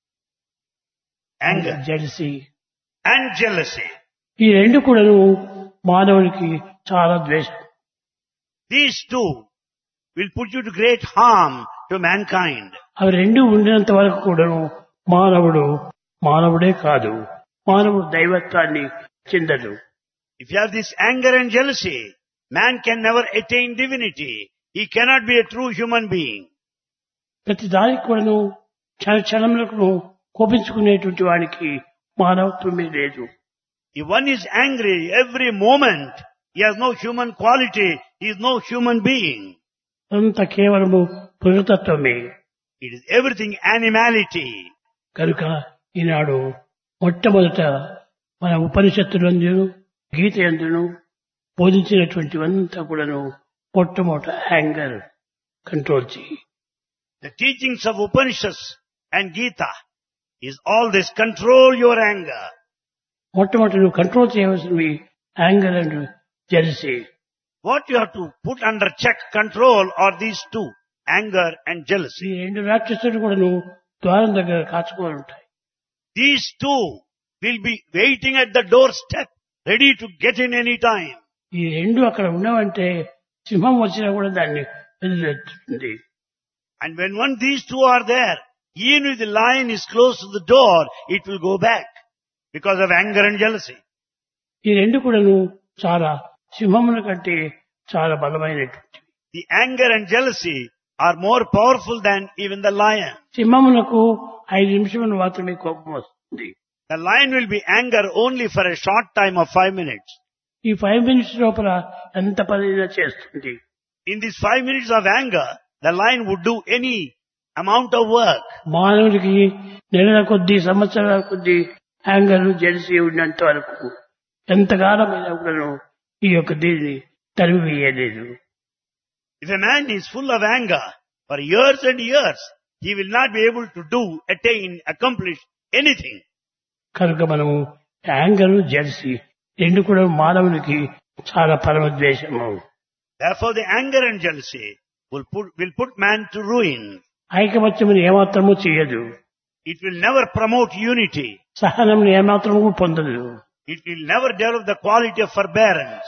jealousy and jealousy. ఈ రెండు కూడాను మానవునికి చాలా ద్వేషం. These two will put you to great harm to mankind. అవి రెండు ఉండినంత వరకు కూడాను మానవుడే కాదు, మానవుడు దైవత్వాన్ని చెందడు. If you have this anger and jealousy, man can never attain divinity. He cannot be a true human being. ప్రతి దానికి కూడాను క్షణములకు కోపించుకునేటువంటి వాడికి మానవత్వమే లేదు. If one is angry every moment, he has no human quality, he is no human being. అంత కేవలము పురుషతత్వమే. It is everything animality. కనుక ఈనాడు మొట్టమొదట మన ఉపనిషత్తులందును గీత యందును బోధించినటువంటివంతా కూడాను మొట్టమొదట యాంగర్ కంట్రోల్ చేయి. The teachings of Upanishads and Gita is all this: control your anger. మొట్టమొదటి నువ్వు కంట్రోల్ చేయవలసినవి anger and jealousy. What you have to put under check, control, are these two: anger and jealousy. ఈ రెండు రాక్షసులు కూడా నువ్వు ద్వారం దగ్గర కాచుకొని ఉంటాయి. These two will be waiting at the doorstep, ready to get in any time. ఈ రెండు అక్కడ ఉన్నవంటే సింహం వచ్చినా కూడా దాన్ని వదిలేస్తుంది. And when these two are there, even if the lion is close to the door, it will go back because of anger and jealousy. ఈ రెండు కూడాను చాలా సింహముల కంటే చాలా బలమైనటువంటివి. The anger and jealousy are more powerful than even the lion. సింహములకు 5 నిమిషములు మాత్రమే కోపం వస్తుంది. The lion will be anger only for a short time of 5 minutes. ఈ 5 minutes లోపల ఎంత పనైనా చేస్తుంది. In these 5 minutes of anger, the lion would do any amount of work. మానవుడికి నెలల కొద్దీ సంవత్సరాల కొద్దీ యాంగర్లు జెలిసి ఉన్నంత వరకు ఎంతకాలమైన కూడా ఈ యొక్క దీన్ని తరిమివేయలేదు. If a man is full of anger for years and years, he will not be able to do, attain, accomplish anything. కనుక మనము యాంగర్ జెలిసి రెండు కూడా మానవునికి చాలా పరమద్వేషము. Therefore the anger and jealousy will put man to ruin. ఐకమత్యమును ఏమాత్రము చేయదు. It will never promote unity. సహనం ఏమాత్రము పొందదు. It will never develop the quality of forbearance.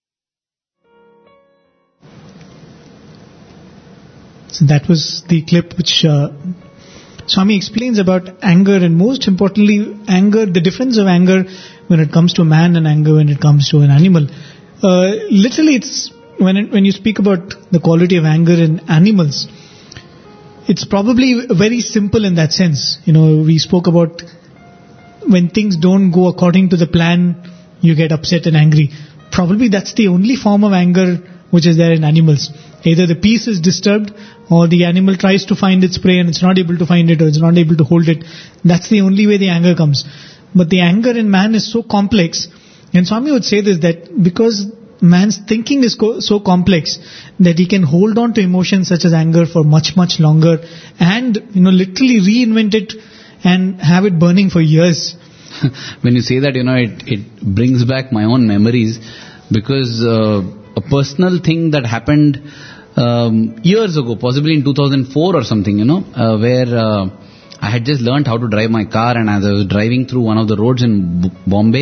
So that was the clip which Swami explains about anger, and most importantly, anger, the difference of anger when it comes to man and anger when it comes to an animal. Literally, it's when you speak about the quality of anger in animals, it's probably very simple in that sense. You know, we spoke about when things don't go according to the plan, you get upset and angry. Probably that's the only form of anger which is there in animals. Either the peace is disturbed or the animal tries to find its prey and it's not able to find it or it's not able to hold it. That's the only way the anger comes. But the anger in man is so complex. And Swami would say this, that because man's thinking is so complex that he can hold on to emotions such as anger for much, much longer and, literally reinvent it and have it burning for years. When you say that, it brings back my own memories, because a personal thing that happened years ago, possibly in 2004 or something, where I had just learnt how to drive my car, and as I was driving through one of the roads in Bombay,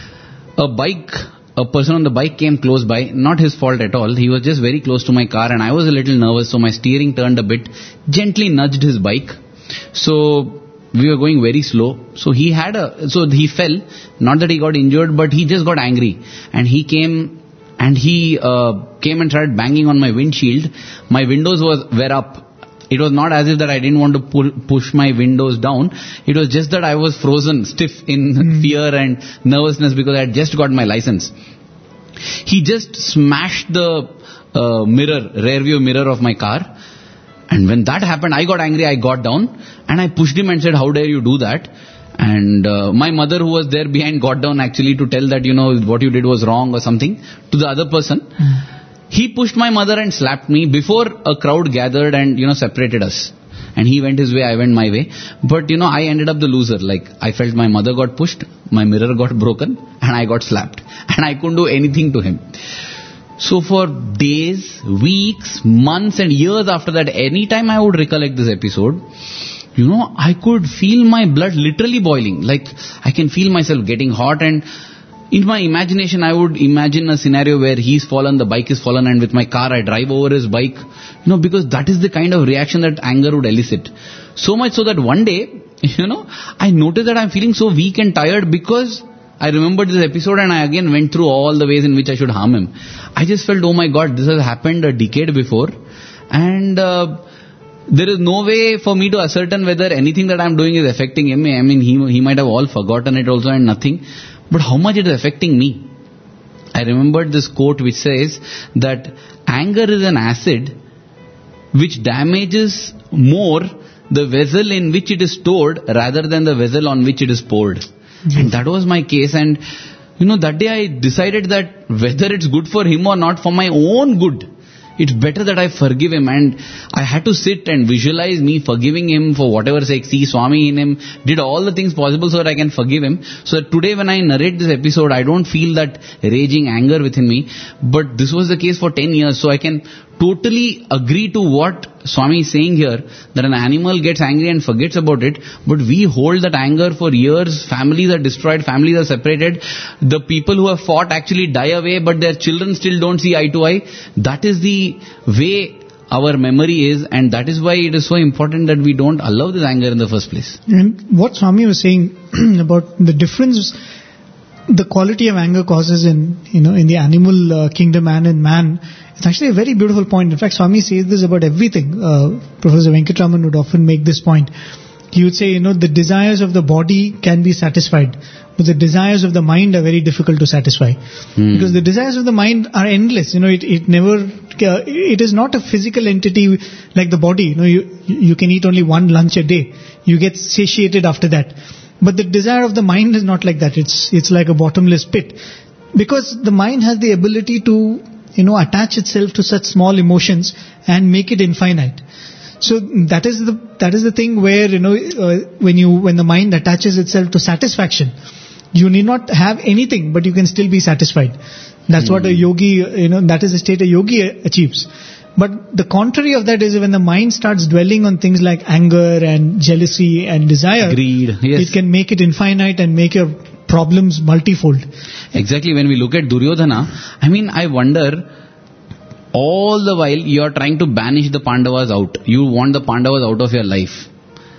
a person on the bike came close by, not his fault at all. He was just very close to my car and I was a little nervous, so my steering turned a bit, gently nudged his bike. So we were going very slow. So he fell, not that he got injured, but he just got angry. And he came and and started banging on my windshield. My windows were up. It was not as if that I didn't want to push my windows down. It was just that I was frozen stiff in fear and nervousness because I had just got my license. He just smashed the rear view mirror of my car. And when that happened, I got angry. I got down and I pushed him and said, "How dare you do that?" And my mother, who was there behind, got down actually to tell that, what you did was wrong or something to the other person. He pushed my mother and slapped me before a crowd gathered and, separated us. And he went his way, I went my way. But, I ended up the loser. Like, I felt my mother got pushed, my mirror got broken, and I got slapped. And I couldn't do anything to him. So for days, weeks, months and years after that, anytime I would recollect this episode, I could feel my blood literally boiling. Like, I can feel myself getting hot, and in my imagination, I would imagine a scenario where he's fallen, the bike is fallen, and with my car, I drive over his bike, because that is the kind of reaction that anger would elicit. So much so that one day, I noticed that I'm feeling so weak and tired because I remembered this episode and I again went through all the ways in which I should harm him. I just felt, oh my God, this has happened a decade before, and there is no way for me to ascertain whether anything that I'm doing is affecting him. I mean, he might have all forgotten it also and nothing. But how much it is affecting me? I remembered this quote which says that anger is an acid which damages more the vessel in which it is stored rather than the vessel on which it is poured. And that was my case. And, that day I decided that whether it's good for him or not, for my own good, it's better that I forgive him. And I had to sit and visualize me forgiving him for whatever sake. See, Swami in him did all the things possible so that I can forgive him. So that today when I narrate this episode, I don't feel that raging anger within me. But this was the case for 10 years. So I can totally agree to what Swami is saying here, that an animal gets angry and forgets about it, but we hold that anger for years. Families are destroyed, families are separated. The people who have fought actually die away, but their children still don't see eye to eye. That is the way our memory is, and that is why it is so important that we don't allow this anger in the first place. And what Swami was saying about the difference the quality of anger causes in the animal kingdom and in man, it's actually a very beautiful point. In fact, Swami says this about everything. Professor Venkatraman would often make this point. He would say, the desires of the body can be satisfied, but the desires of the mind are very difficult to satisfy. Because the desires of the mind are endless. It never it is not a physical entity like the body. You can eat only one lunch a day. You get satiated after that. But the desire of the mind is not like that. It's like a bottomless pit. Because the mind has the ability to, attach itself to such small emotions and make it infinite. So that is the thing where, when the mind attaches itself to satisfaction, you need not have anything, but you can still be satisfied. That's what a yogi, that is the state a yogi achieves. But the contrary of that is when the mind starts dwelling on things like anger and jealousy and desire, greed, yes. It can make it infinite and make your problems multifold. Exactly. When we look at Duryodhana, I wonder, all the while you are trying to banish the Pandavas out. You want the Pandavas out of your life.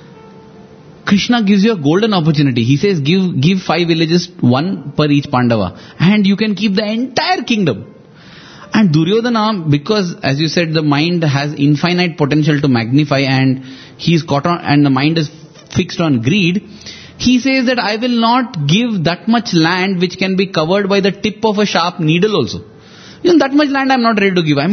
Krishna gives you a golden opportunity. He says, give 5 villages, 1 per each Pandava, and you can keep the entire kingdom. And Duryodhana, because as you said, the mind has infinite potential to magnify, and he's caught on, and the mind is fixed on greed. He says that I will not give that much land which can be covered by the tip of a sharp needle also. That much land I'm not ready to give.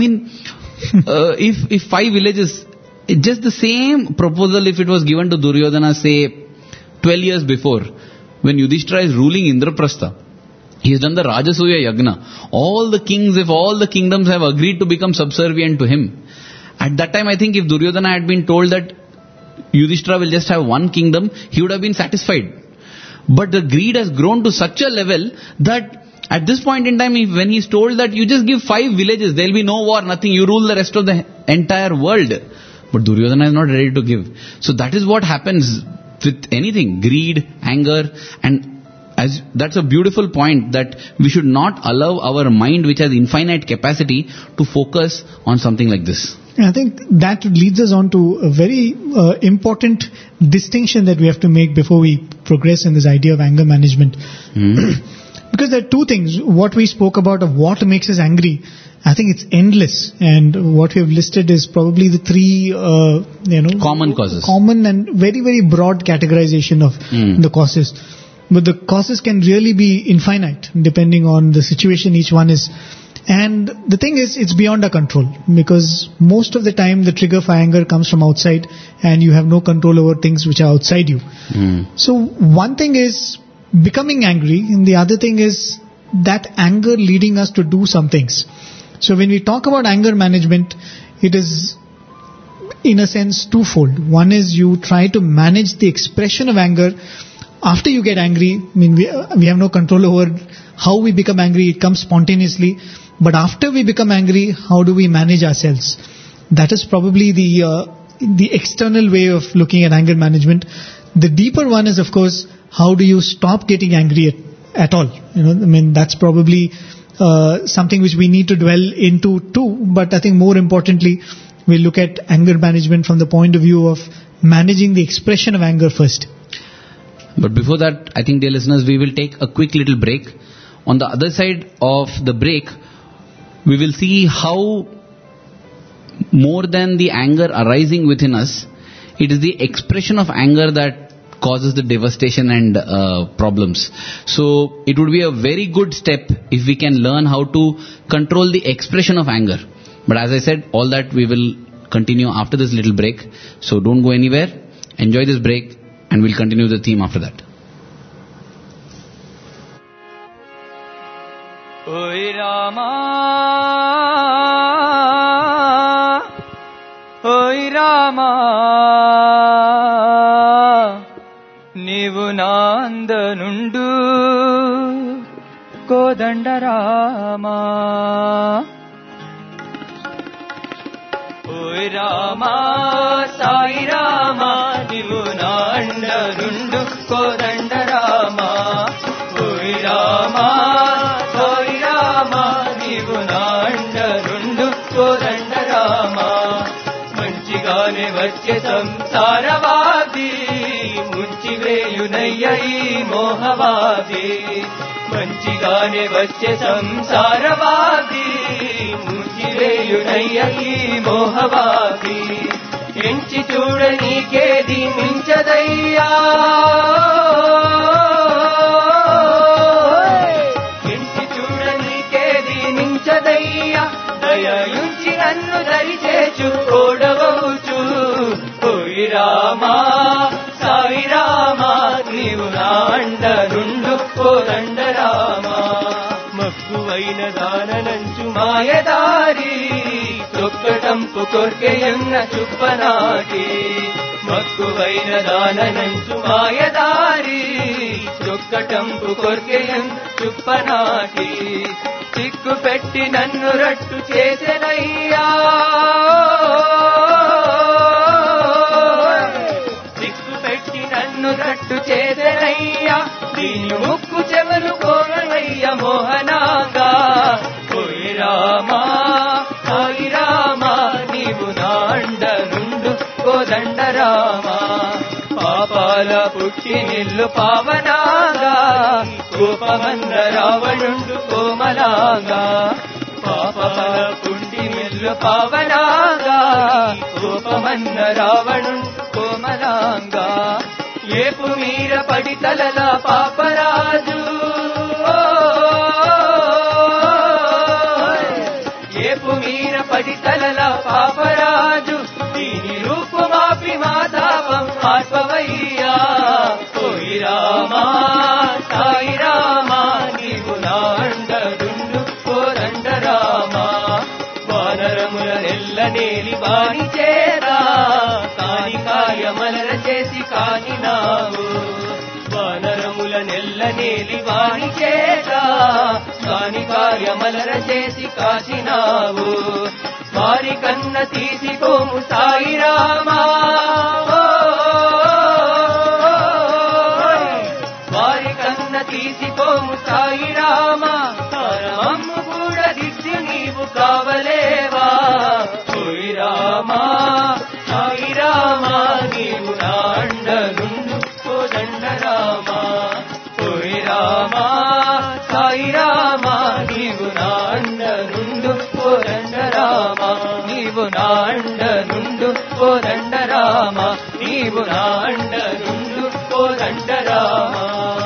If 5 villages, just the same proposal if it was given to Duryodhana, say 12 years before, when Yudhishthira is ruling Indraprastha, he has done the Rajasuya Yagna. All the kings, if all the kingdoms have agreed to become subservient to him. At that time, I think if Duryodhana had been told that Yudhishthira will just have 1 kingdom, he would have been satisfied. But the greed has grown to such a level that at this point in time, when he's told that you just give 5 villages, there will be no war, nothing, you rule the rest of the entire world. But Duryodhana is not ready to give. So that is what happens with anything, greed, anger, and that's a beautiful point, that we should not allow our mind, which has infinite capacity, to focus on something like this. I think that leads us on to a very important distinction that we have to make before we progress in this idea of anger management. Because there are 2 things. What we spoke about of what makes us angry, I think it's endless. And what we have listed is probably the 3, common causes. Common and very, very broad categorization of the causes. But the causes can really be infinite, depending on the situation each one is. And the thing is, it's beyond our control, because most of the time the trigger for anger comes from outside, and you have no control over things which are outside you. So one thing is becoming angry, and the other thing is that anger leading us to do some things. So when we talk about anger management, it is in a sense twofold. One is you try to manage the expression of anger. After you get angry, we have no control over how we become angry. It comes spontaneously. But after we become angry, how do we manage ourselves? That is probably the external way of looking at anger management. The deeper one is, of course, how do you stop getting angry at all? That's probably something which we need to dwell into too. But I think more importantly, we look at anger management from the point of view of managing the expression of anger first. But before that, I think, dear listeners, we will take a quick little break. On the other side of the break, we will see how more than the anger arising within us, it is the expression of anger that causes the devastation and problems. So it would be a very good step if we can learn how to control the expression of anger. But as I said, all that we will continue after this little break. So don't go anywhere. Enjoy this break, and we'll continue the theme after that. Oi Rama, Oi Rama, Nivu nandanundu Kodanda Rama. Oi Rama, Sai Rama, Nivu nandanundu Kodanda Rama. Oi Rama, Sai Rama, Nivu nandanundu Kodanda Rama. Manchigane vache samsaravadi, munchiveeyunayya ee mohavadi. Manchigane vache samsaravadi, munchiveeyunayya ee mohavadi. Enchi చూడనీకేది మించదయ్యా, ఎంచి చూడనీకేది మించదయ్యా, దయయుంచిన మక్కువైన దాననంచు మాయదారి చొక్కటంపు కొర్కెయున్న చుప్పనాటి మక్కువైన దాననంచు మాయదారి చొక్కటంపు కొర్కెయున్న చుప్పనాటి చిక్కు పెట్టి నన్ను రట్టు చేసెనయ్యా చిక్కు పెట్టి నన్ను రట్టు చేసెనయ్యా దీని ముక్కు చెమలు కోరనయ్య మోహనాగా ఓయ్ రామా సాయి రామా నీవు నాండ నుండు కోదండ రామా పాపాల పుట్టి నిల్లు పావనాగా కోపమన్న రావణుండు కోమలాగా పాపాల పుట్టి నిల్లు పావనాగా కోపమన్న రావణుండు కోమలాగా ఏపు మీర పడి తలల పాపరాజు ఏపు మీర పడి తలల పాపరాజు దీని రూపు మాపి మాతాపం ఆత్మవయ్యా ఓయ్ రామా సాయి రామా నీవు నాండదుండు కోదండ రామా వానరముల నెల్ల నేలి వాణి చేరా కాని కాయమలర చేసి కానినావు వానరముల నెల్ల నేలి వాణి చేరా కాని కాయమలర చేసి కాచినావు వారి కన్న తీసిపోము సాయి రామా వారి కన్న తీసిపోము సాయి రామా పరమమ్ము కూడా దిద్ది నీవు కావలేవా ఓయ్ రామా సాయి రామా నీవు నాండ నుండు కోదండ రామా ఓయ్ రామా సాయి రామా నీవు నాండ నుండు కోదండ రామా నీవు నాండ నుండు కోదండ రామా నీవు నాండ నుండు కోదండ రామా.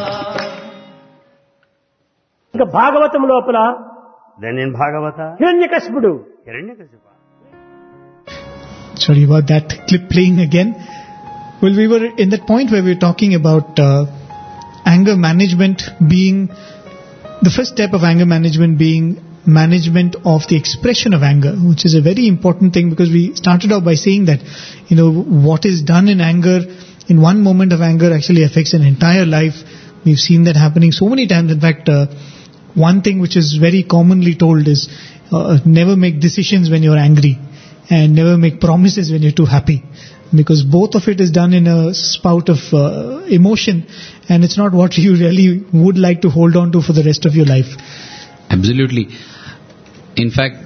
ఇంకా భాగవతం లోపల Then in Bhagavata, హిరణ్యకశిపుడు Hiranyakasipa. Sorry about that clip playing again. Well, we were in that point where we were talking about anger management being the first step of anger management being management of the expression of anger, which is a very important thing, because we started off by saying that, what is done in anger, in one moment of anger, actually affects an entire life. We've seen that happening so many times. In fact, one thing which is very commonly told is never make decisions when you're angry, and never make promises when you're too happy, because both of it is done in a spout of emotion, and it's not what you really would like to hold on to for the rest of your life. Absolutely. In fact,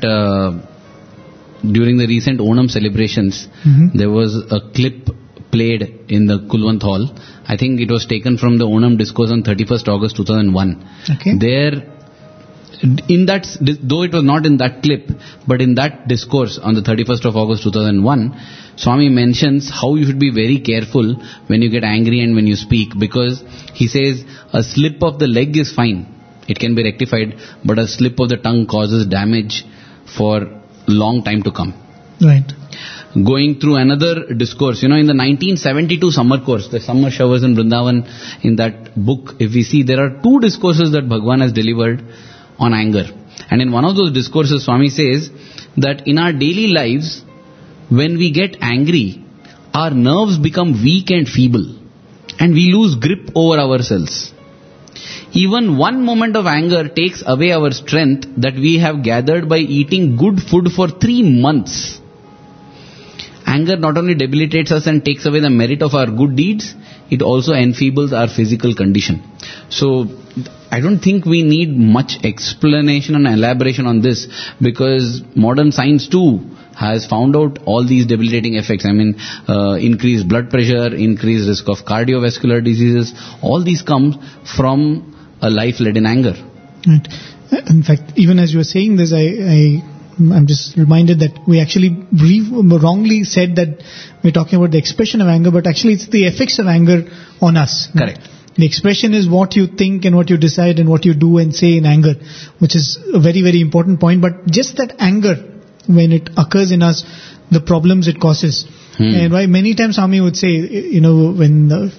during the recent Onam celebrations, there was a clip played in the Kulwant Hall. I think it was taken from the Onam discourse on 31st August 2001. Okay. There, in that, though it was not in that clip, but in that discourse on the 31st of August 2001, Swami mentions how you should be very careful when you get angry and when you speak, because he says a slip of the leg is fine. It can be rectified, but a slip of the tongue causes damage for long time to come. Right. Going through another discourse, in the 1972 summer course, the summer showers in Vrindavan, in that book, if we see, there are two discourses that Bhagwan has delivered on anger. And in one of those discourses, Swami says that in our daily lives, when we get angry, our nerves become weak and feeble, and we lose grip over ourselves. Even one moment of anger takes away our strength that we have gathered by eating good food for 3 months. Anger not only debilitates us and takes away the merit of our good deeds, it also enfeebles our physical condition. So, I don't think we need much explanation and elaboration on this, because modern science too has found out all these debilitating effects. Increased blood pressure, increased risk of cardiovascular diseases, all these come from a life led in anger. Right. In fact, even as you were saying this, I'm just reminded that we actually wrongly said that we're talking about the expression of anger, but actually it's the effects of anger on us. Correct. The expression is what you think and what you decide and what you do and say in anger, which is a very, very important point. But just that anger, when it occurs in us, the problems it causes. And why many times Swami would say,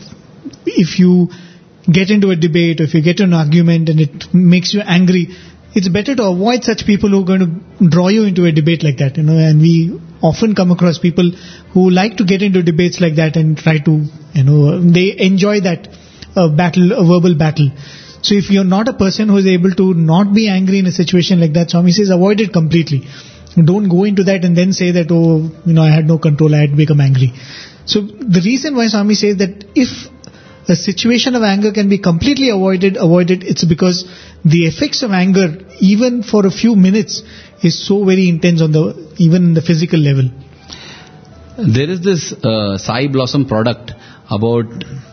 if you get into a debate, or if you get into an argument and it makes you angry, it's better to avoid such people who are going to draw you into a debate like that, and we often come across people who like to get into debates like that and try to, they enjoy that battle, a verbal battle. So if you're not a person who is able to not be angry in a situation like that, Swami says avoid it completely. Don't go into that and then say that, I had no control, I had become angry. So the reason why Swami says that if a situation of anger can be completely avoided, it's because the effects of anger, even for a few minutes, is so very intense even the physical level. There is this Sai Blossom product about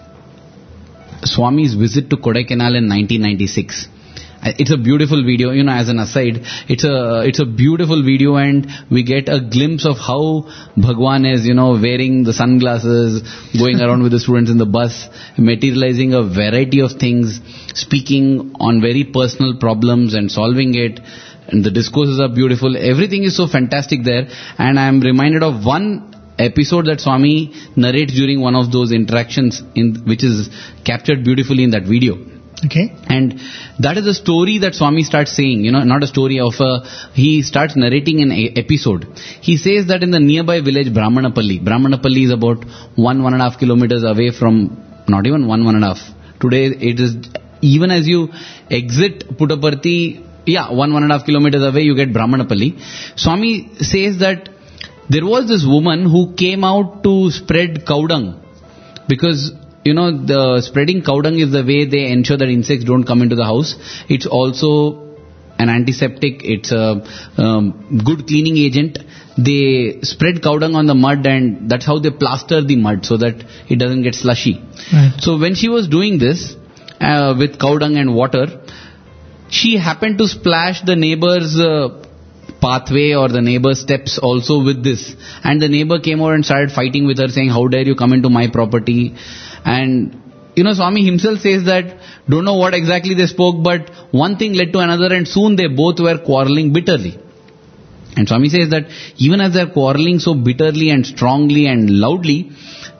Swami's visit to Kodaikanal in 1996. It's a beautiful video, as an aside. It's a beautiful video, and we get a glimpse of how Bhagwan is, wearing the sunglasses, going around with the students in the bus, materializing a variety of things, speaking on very personal problems and solving it. And the discourses are beautiful. Everything is so fantastic there. And I am reminded of one episode that Swami narrates during one of those interactions, which is captured beautifully in that video. Okay. And that is a story that Swami starts saying, not a story of he starts narrating an episode. He says that in the nearby village Brahmanapalli is about 1.5 kilometers away from, not even 1.5. Today it is, even as you exit Puttaparthi, 1.5 kilometers away you get Brahmanapalli. Swami says that there was this woman who came out to spread cow dung, because the spreading cow dung is the way they ensure that insects don't come into the house. It's also an antiseptic. It's a good cleaning agent. They spread cow dung on the mud, and that's how they plaster the mud so that it doesn't get slushy. Right. So when she was doing this with cow dung and water, she happened to splash the neighbor's pathway or the neighbor's steps also with this. And the neighbor came over and started fighting with her, saying, how dare you come into my property? And, Swami himself says that, don't know what exactly they spoke, but one thing led to another, and soon they both were quarreling bitterly. And Swami says that even as they're quarreling so bitterly and strongly and loudly,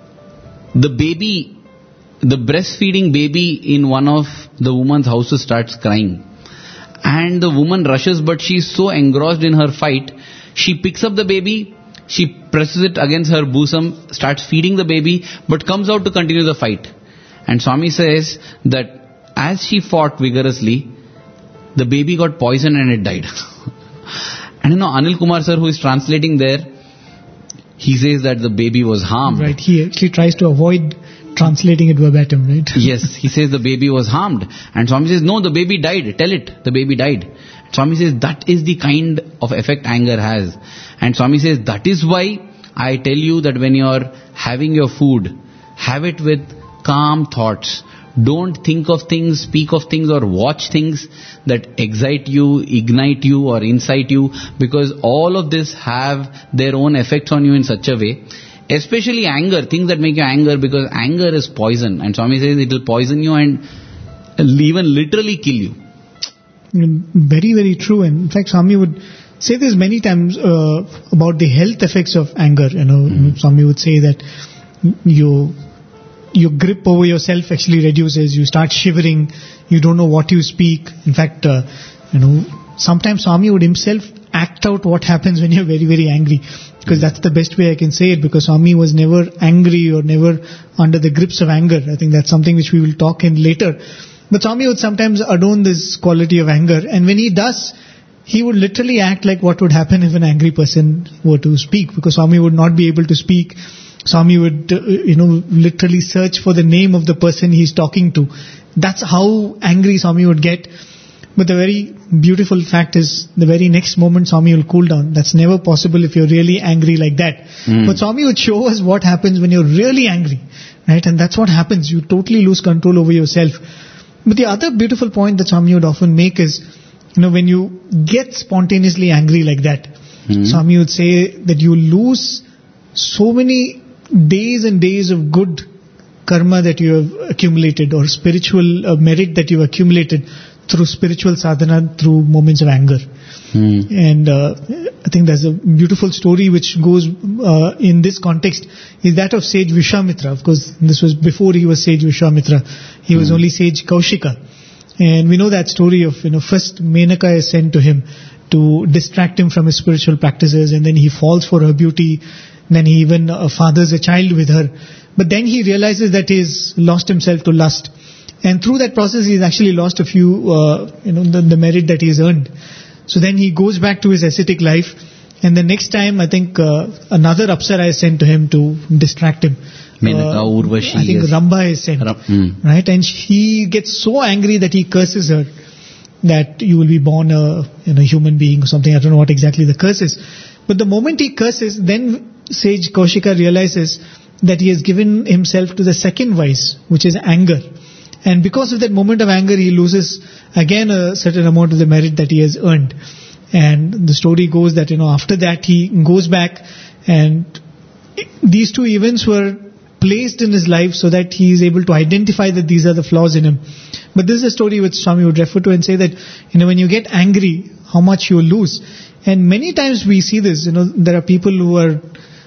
the breastfeeding baby in one of the woman's houses starts crying. And the woman rushes, but she's so engrossed in her fight, she picks up the baby, she presses it against her bosom, starts feeding the baby, but comes out to continue the fight. And Swami says that as she fought vigorously, the baby got poisoned and it died. And Anil Kumar sir, who is translating there, he says that the baby was harmed. Right, he actually tries to avoid translating it verbatim, right? Yes, he says the baby was harmed. And Swami says, no, the baby died. Tell it, the baby died. Swami says that is the kind of effect anger has. And Swami says that is why I tell you that when you are having your food, have it with calm thoughts. Don't think of things, speak of things, or watch things that excite you, ignite you, or incite you, because all of this have their own effects on you in such a way. Especially anger, things that make you anger, because anger is poison. And Swami says it will poison you and even literally kill you. Very, very true. And in fact, Swami would say this many times about the health effects of anger. Swami would say that your grip over yourself actually reduces. You start shivering. You don't know what you speak. In fact, sometimes Swami would himself act out what happens when you're very, very angry. Because that's the best way I can say it, because Swami was never angry or never under the grips of anger. I think that's something which we will talk in later. But Swami would sometimes adorn this quality of anger, and when he does, he would literally act like what would happen if an angry person were to speak, because Swami would not be able to speak. Swami would, literally search for the name of the person he's talking to. That's how angry Swami would get. But the very beautiful fact is, the very next moment Swami will cool down. That's never possible if you're really angry like that. But Swami would show us what happens when you're really angry, right? And that's what happens. You totally lose control over yourself. But the other beautiful point that Swami would often make is, when you get spontaneously angry like that, Swami would say that you lose so many days and days of good karma that you have accumulated, or spiritual merit that you've accumulated through spiritual sadhana, through moments of anger. And I think there's a beautiful story which goes in this context, is that of sage Vishwamitra. Of course, this was before he was sage Vishwamitra. He was only sage Kaushika. And we know that story of, first Menaka is sent to him to distract him from his spiritual practices, and then he falls for her beauty, then he even fathers a child with her. But then he realizes that he's lost himself to lust. And through that process, he's actually lost a few, the merit that he's earned. So then he goes back to his ascetic life. And the next time, I think, another Apsara is sent to him to distract him. Menaka, Urvashi. I think yes. Ramba is sent. Right? And he gets so angry that he curses her that you will be born a human being or something. I don't know what exactly the curse is. But the moment he curses, then sage Kaushika realizes that he has given himself to the second vice, which is anger. And because of that moment of anger, he loses again a certain amount of the merit that he has earned. And the story goes that, after that he goes back, and these two events were placed in his life so that he is able to identify that these are the flaws in him. But this is a story which Swami would refer to and say that, when you get angry, how much you lose. And many times we see this, there are people who are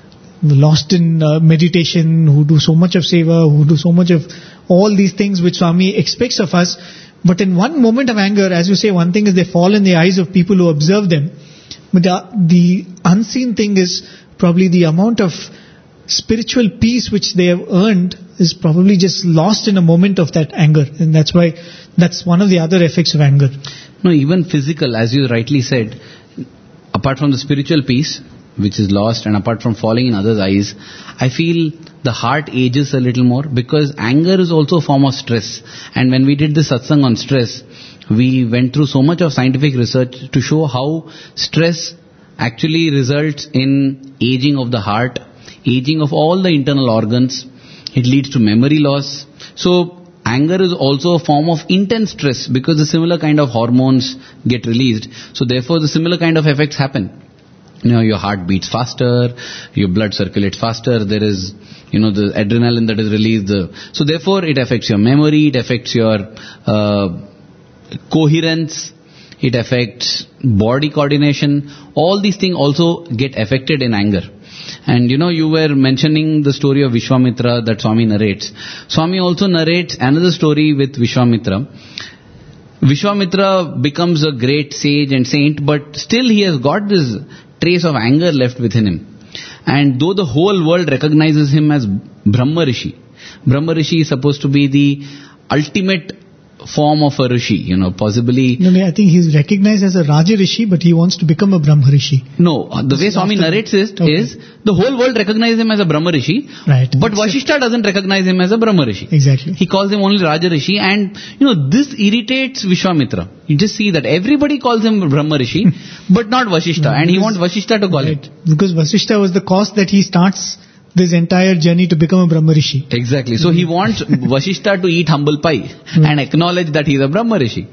lost in meditation, who do so much of seva, who do so much of all these things which Swami expects of us. But in one moment of anger, as you say, one thing is they fall in the eyes of people who observe them. But the unseen thing is probably the amount of spiritual peace which they have earned is probably just lost in a moment of that anger. And that's why that's one of the other effects of anger. No, even physical, as you rightly said, apart from the spiritual peace, which is lost, and apart from falling in others' eyes, I feel the heart ages a little more, because anger is also a form of stress. And when we did the satsang on stress, we went through so much of scientific research to show how stress actually results in aging of the heart, aging of all the internal organs. It leads to memory loss. So anger is also a form of intense stress, because the similar kind of hormones get released. So therefore the similar kind of effects happen. Your heart beats faster, your blood circulates faster, there is, the adrenaline that is released. So therefore it affects your memory, it affects your coherence, it affects body coordination. All these things also get affected in anger. And you were mentioning the story of Vishwamitra that Swami narrates. Swami also narrates another story with Vishwamitra. Vishwamitra becomes a great sage and saint, but still he has got this trace of anger left within him. And though the whole world recognizes him as Brahma Rishi is supposed to be the ultimate form of a Rishi, possibly. No, I think he's recognized as a Raja Rishi, but he wants to become a Brahma Rishi. No, the way Swami narrates is the whole world recognizes him as a Brahma Rishi, right? But Vasishtha doesn't recognize him as a Brahma Rishi. Exactly. He calls him only Raja Rishi, and this irritates Vishwamitra. You just see that everybody calls him Brahma Rishi, but not Vasishtha, and he wants Vasishtha to call him. Because Vasishtha was the cause that he starts this entire journey to become a Brahma Rishi. Exactly. So he wants Vasishtha to eat humble pie and acknowledge that he is a Brahma Rishi.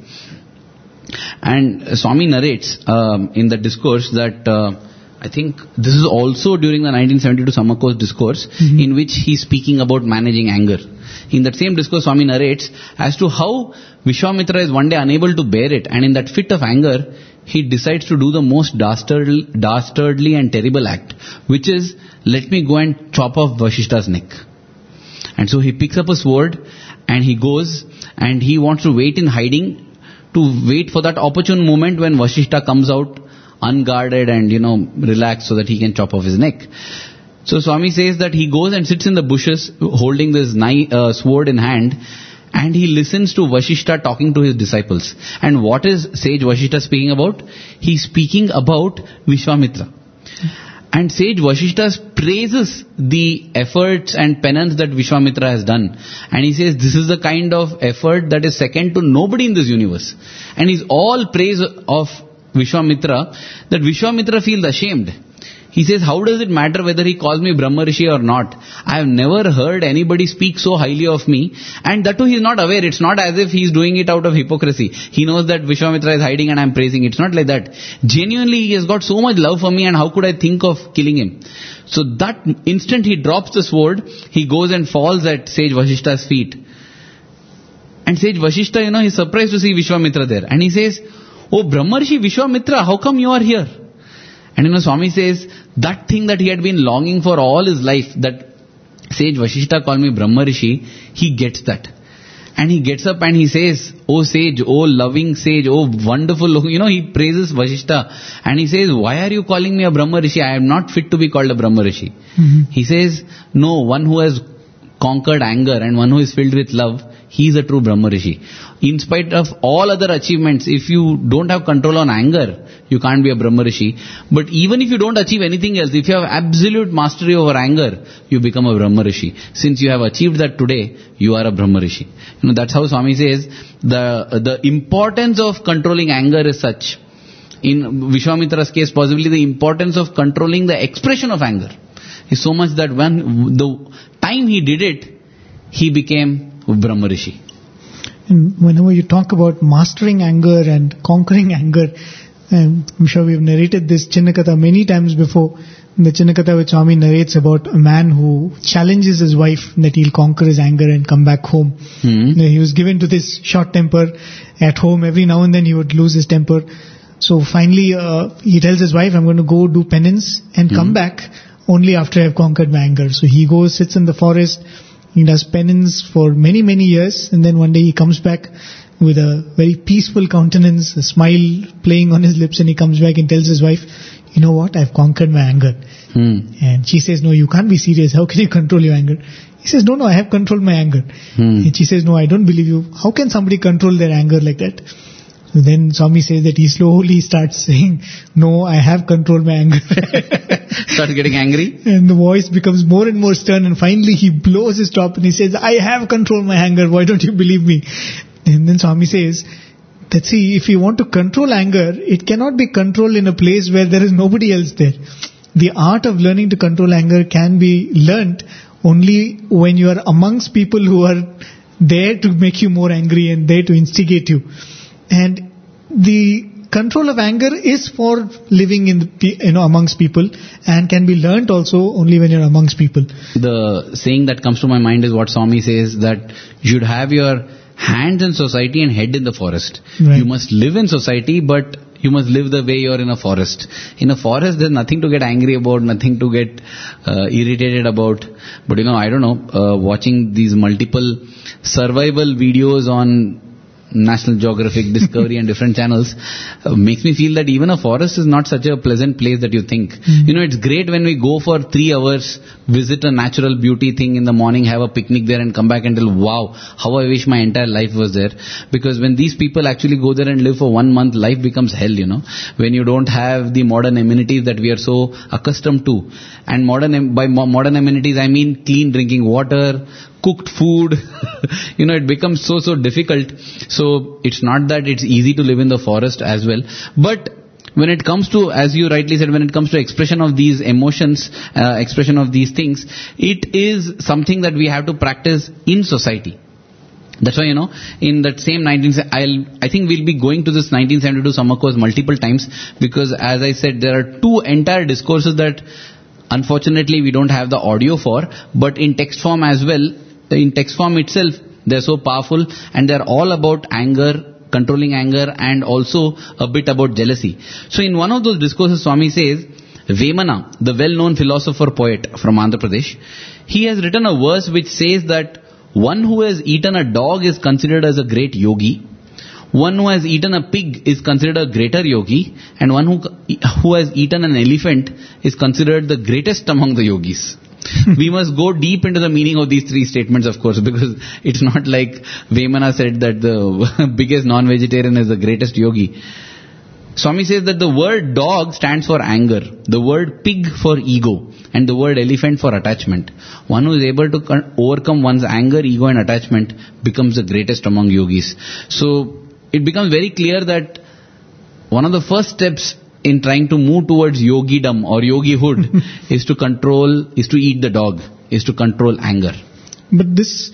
And Swami narrates in the discourse that I think this is also during the 1972 Summer discourse, in which he is speaking about managing anger. In that same discourse, Swami narrates as to how Vishwamitra is one day unable to bear it, and in that fit of anger, he decides to do the most dastardly and terrible act, which is, let me go and chop off Vasishtha's neck. And so he picks up a sword and he goes and he wants to wait in hiding, to wait for that opportune moment when Vasishtha comes out unguarded and, relaxed, so that he can chop off his neck. So Swami says that he goes and sits in the bushes holding this sword in hand, and he listens to Vasishtha talking to his disciples. And what is sage Vasishtha speaking about? He's speaking about Vishwamitra. And sage Vasishtha praises the efforts and penance that Vishwamitra has done. And he says this is the kind of effort that is second to nobody in this universe. And he's all praise of Vishwamitra, that Vishwamitra feels ashamed. He says, how does it matter whether he calls me Brahma Rishi or not? I have never heard anybody speak so highly of me. And that too he is not aware. It's not as if he is doing it out of hypocrisy. He knows that Vishwamitra is hiding and I am praising. It's not like that. Genuinely he has got so much love for me, and how could I think of killing him? So that instant he drops the sword, he goes and falls at sage Vasishtha's feet. And sage Vasishtha, he's surprised to see Vishwamitra there. And he says, oh Brahma Rishi Vishwamitra, how come you are here? And Swami says, that thing that he had been longing for all his life, that sage Vasishtha called me Brahma Rishi, he gets that. And he gets up and he says, "Oh sage, oh loving sage, oh wonderful," he praises Vasishtha. And he says, "Why are you calling me a Brahma Rishi? I am not fit to be called a Brahma Rishi." He says, "No, one who has conquered anger and one who is filled with love, he is a true Brahma Rishi. In spite of all other achievements, if you don't have control on anger, you can't be a Brahma Rishi. But even if you don't achieve anything else, if you have absolute mastery over anger, you become a Brahma Rishi. Since you have achieved that today, you are a Brahma Rishi." That's how Swami says the importance of controlling anger is such. In Vishwamitra's case, possibly the importance of controlling the expression of anger is so much that when the time he did it, he became Brahma Rishi. And whenever you talk about mastering anger and conquering anger, I'm sure we've narrated this Chinnakatha many times before. The Chinnakatha which Swami narrates about a man who challenges his wife that he'll conquer his anger and come back home. He was given to this short temper at home. Every now and then he would lose his temper. So finally he tells his wife, "I'm going to go do penance and come back only after I've conquered my anger." So he goes, sits in the forest, he does penance for many, many years, and then one day he comes back with a very peaceful countenance, a smile playing on his lips, and he comes back and tells his wife, "You know what, I've conquered my anger." And she says, "No, you can't be serious. How can you control your anger?" He says, "No, I have controlled my anger." And she says, "No, I don't believe you. How can somebody control their anger like that?" So then Swami says that he slowly starts saying, "No, I have controlled my anger." Starts getting angry. And the voice becomes more and more stern, and finally he blows his top and he says, "I have controlled my anger. Why don't you believe me?" And then Swami says that, see, if you want to control anger, it cannot be controlled in a place where there is nobody else there. The art of learning to control anger can be learnt only when you are amongst people who are there to make you more angry and there to instigate you. And the control of anger is for living in amongst people, and can be learnt also only when you're amongst people. The saying that comes to my mind is what Swami says, that you should have your hands in society and head in the forest. Right. You must live in society, but you must live the way you're in a forest. In a forest, there's nothing to get angry about, nothing to get irritated about. But I don't know, watching these multiple survival videos on National Geographic, Discovery and different channels makes me feel that even a forest is not such a pleasant place that you think. It's great when we go for 3 hours, visit a natural beauty thing in the morning, have a picnic there and come back and tell, "Wow, how I wish my entire life was there." Because when these people actually go there and live for 1 month, life becomes hell, when you don't have the modern amenities that we are so accustomed to. And by modern amenities I mean clean drinking water, cooked food. It becomes so difficult. So it's not that it's easy to live in the forest as well. But when it comes to, as you rightly said, when it comes to expression of these emotions, expression of these things, it is something that we have to practice in society. That's why, in that same I think we'll be going to this 1972 summer course multiple times, because as I said, there are 2 entire discourses that unfortunately we don't have the audio for, but in text form as well. In text form itself, they're so powerful, and they're all about anger, controlling anger, and also a bit about jealousy. So in one of those discourses, Swami says, Vemana, the well-known philosopher poet from Andhra Pradesh, he has written a verse which says that one who has eaten a dog is considered as a great yogi, one who has eaten a pig is considered a greater yogi, and one who has eaten an elephant is considered the greatest among the yogis. We must go deep into the meaning of these 3 statements, of course, because it's not like Vemana said that the biggest non-vegetarian is the greatest yogi. Swami says that the word dog stands for anger, the word pig for ego, and the word elephant for attachment. One who is able to overcome one's anger, ego and attachment becomes the greatest among yogis. So it becomes very clear that one of the first steps in trying to move towards yogidom or yogihood is to eat the dog, is to control anger. But these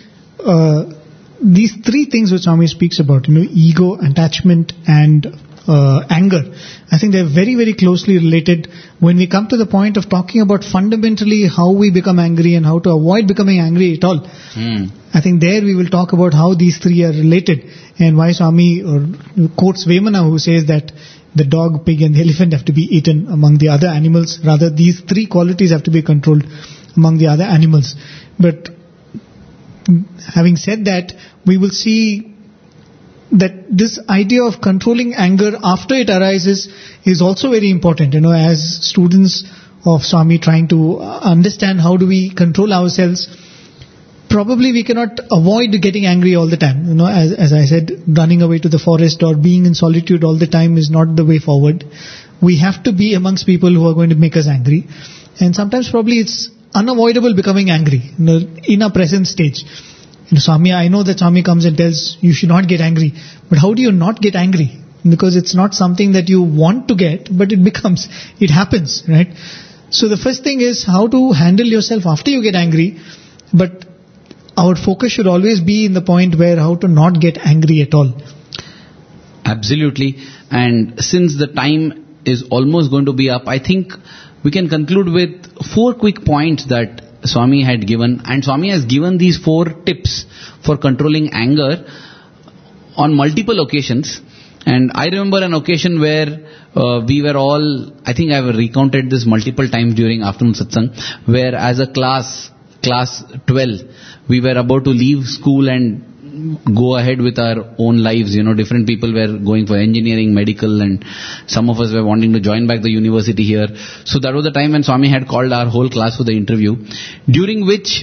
3 things which Swami speaks about, ego, attachment and anger, I think they're very, very closely related. When we come to the point of talking about fundamentally how we become angry and how to avoid becoming angry at all, I think there we will talk about how these 3 are related, and why Swami quotes Vemana, who says that the dog, pig and the elephant have to be eaten among the other animals. Rather, these 3 qualities have to be controlled among the other animals. But having said that, we will see that this idea of controlling anger after it arises is also very important. As students of Swami trying to understand how do we control ourselves, probably we cannot avoid getting angry all the time. As I said, running away to the forest or being in solitude all the time is not the way forward. We have to be amongst people who are going to make us angry. And sometimes probably it's unavoidable becoming angry in a present stage. Swami, I know that Swami comes and tells you should not get angry. But how do you not get angry? Because it's not something that you want to get, but it happens, right? So the first thing is how to handle yourself after you get angry. But our focus should always be in the point where how to not get angry at all. Absolutely. And since the time is almost going to be up, I think we can conclude with 4 quick points that Swami had given. And Swami has given these 4 tips for controlling anger on multiple occasions. And I remember an occasion where we were all, I think I have recounted this multiple times during afternoon satsang, where as a class 12, we were about to leave school and go ahead with our own lives. Different people were going for engineering, medical, and some of us were wanting to join back the university here. So that was the time when Swami had called our whole class for the interview, during which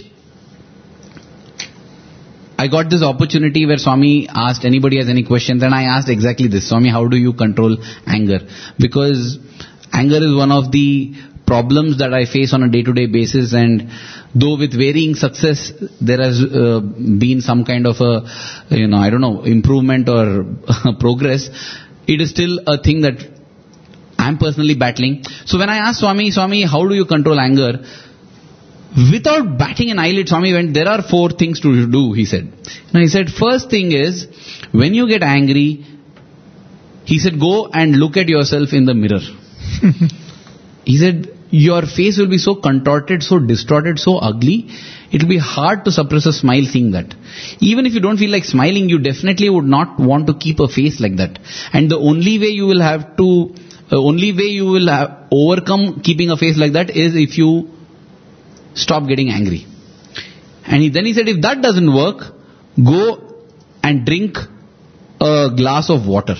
I got this opportunity where Swami asked anybody has any questions, and I asked exactly this: Swami, how do you control anger? Because anger is one of the problems that I face on a day-to-day basis, and though with varying success, there has been some kind of improvement or progress, it is still a thing that I am personally battling. So when I asked Swami, how do you control anger? Without batting an eyelid, Swami went, there are 4 things to do, he said. He said, first thing is, when you get angry, he said, go and look at yourself in the mirror. He said, your face will be so contorted, so distorted, so ugly, it will be hard to suppress a smile seeing that. Even if you don't feel like smiling, you definitely would not want to keep a face like that. And the only way you will overcome keeping a face like that is if you stop getting angry. And then he said, if that doesn't work, go and drink a glass of water.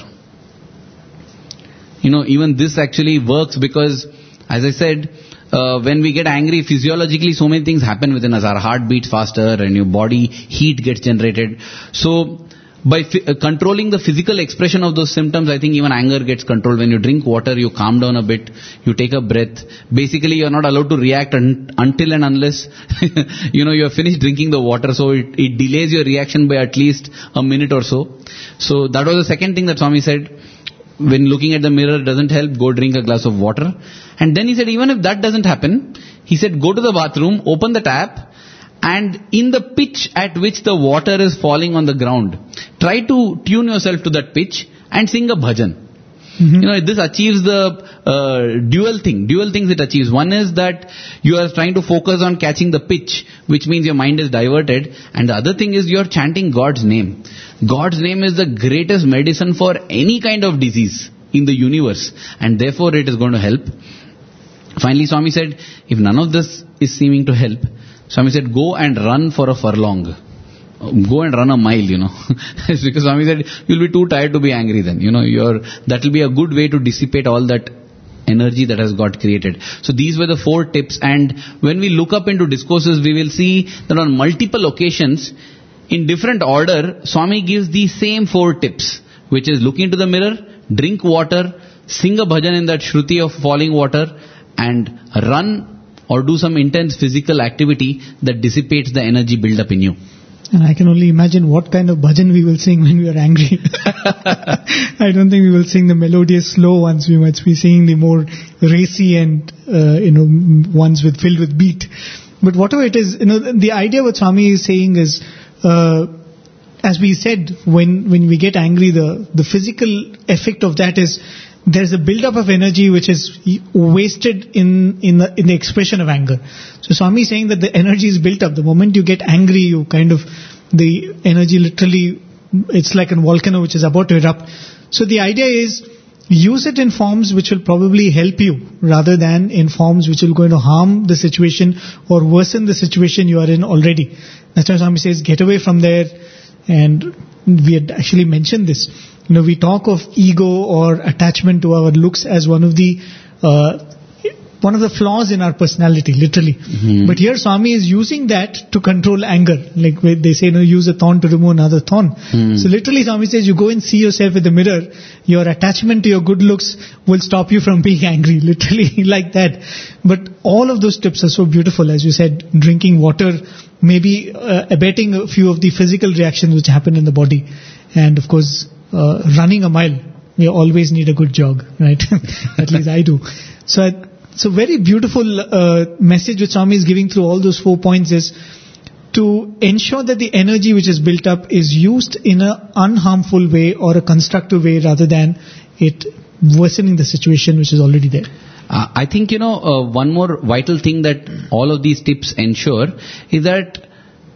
Even this actually works because, as I said, when we get angry, physiologically so many things happen within us. Our heart beats faster and your body heat gets generated. So by controlling the physical expression of those symptoms, I think even anger gets controlled. When you drink water, you calm down a bit, you take a breath. Basically, you're not allowed to react until and unless you have finished drinking the water. So it delays your reaction by at least a minute or so. So that was the second thing that Swami said. When looking at the mirror doesn't help, go drink a glass of water. And then he said, even if that doesn't happen, he said, go to the bathroom, open the tap, and in the pitch at which the water is falling on the ground, try to tune yourself to that pitch and sing a bhajan. Mm-hmm. This achieves the dual things it achieves. One is that you are trying to focus on catching the pitch, which means your mind is diverted. And the other thing is you are chanting God's name. God's name is the greatest medicine for any kind of disease in the universe. And therefore it is going to help. Finally, Swami said, if none of this is seeming to help, Swami said, go and run for a furlong. Go and run a mile, It's because Swami said, you'll be too tired to be angry then. That will be a good way to dissipate all that energy that has got created. So these were the 4 tips. And when we look up into discourses, we will see that on multiple occasions, in different order, Swami gives the same 4 tips, which is look into the mirror, drink water, sing a bhajan in that shruti of falling water, and run or do some intense physical activity that dissipates the energy built up in you. And I can only imagine what kind of bhajan we will sing when we are angry. I don't think we will sing the melodious, slow ones. We might be singing the more racy and ones filled with beat. But whatever it is, the idea what Swami is saying is, as we said, when we get angry, the physical effect of that is there's a build-up of energy which is wasted in the expression of anger. So Swami is saying that the energy is built up. The moment you get angry, the energy literally, it's like a volcano which is about to erupt. So the idea is, use it in forms which will probably help you rather than in forms which will going to harm the situation or worsen the situation you are in already. That's why Swami says, get away from there. And we had actually mentioned this. We talk of ego or attachment to our looks as one of the flaws in our personality, literally. Mm-hmm. But here Swami is using that to control anger. Like they say, use a thorn to remove another thorn. Mm. So literally Swami says, you go and see yourself in the mirror, your attachment to your good looks will stop you from being angry, literally like that. But all of those tips are so beautiful, as you said, drinking water, maybe abating a few of the physical reactions which happen in the body. And of course, running a mile, we always need a good jog, right? At least I do. So very beautiful message which Swami is giving through all those 4 points is to ensure that the energy which is built up is used in an unharmful way or a constructive way rather than it worsening the situation which is already there. I think, one more vital thing that all of these tips ensure is that,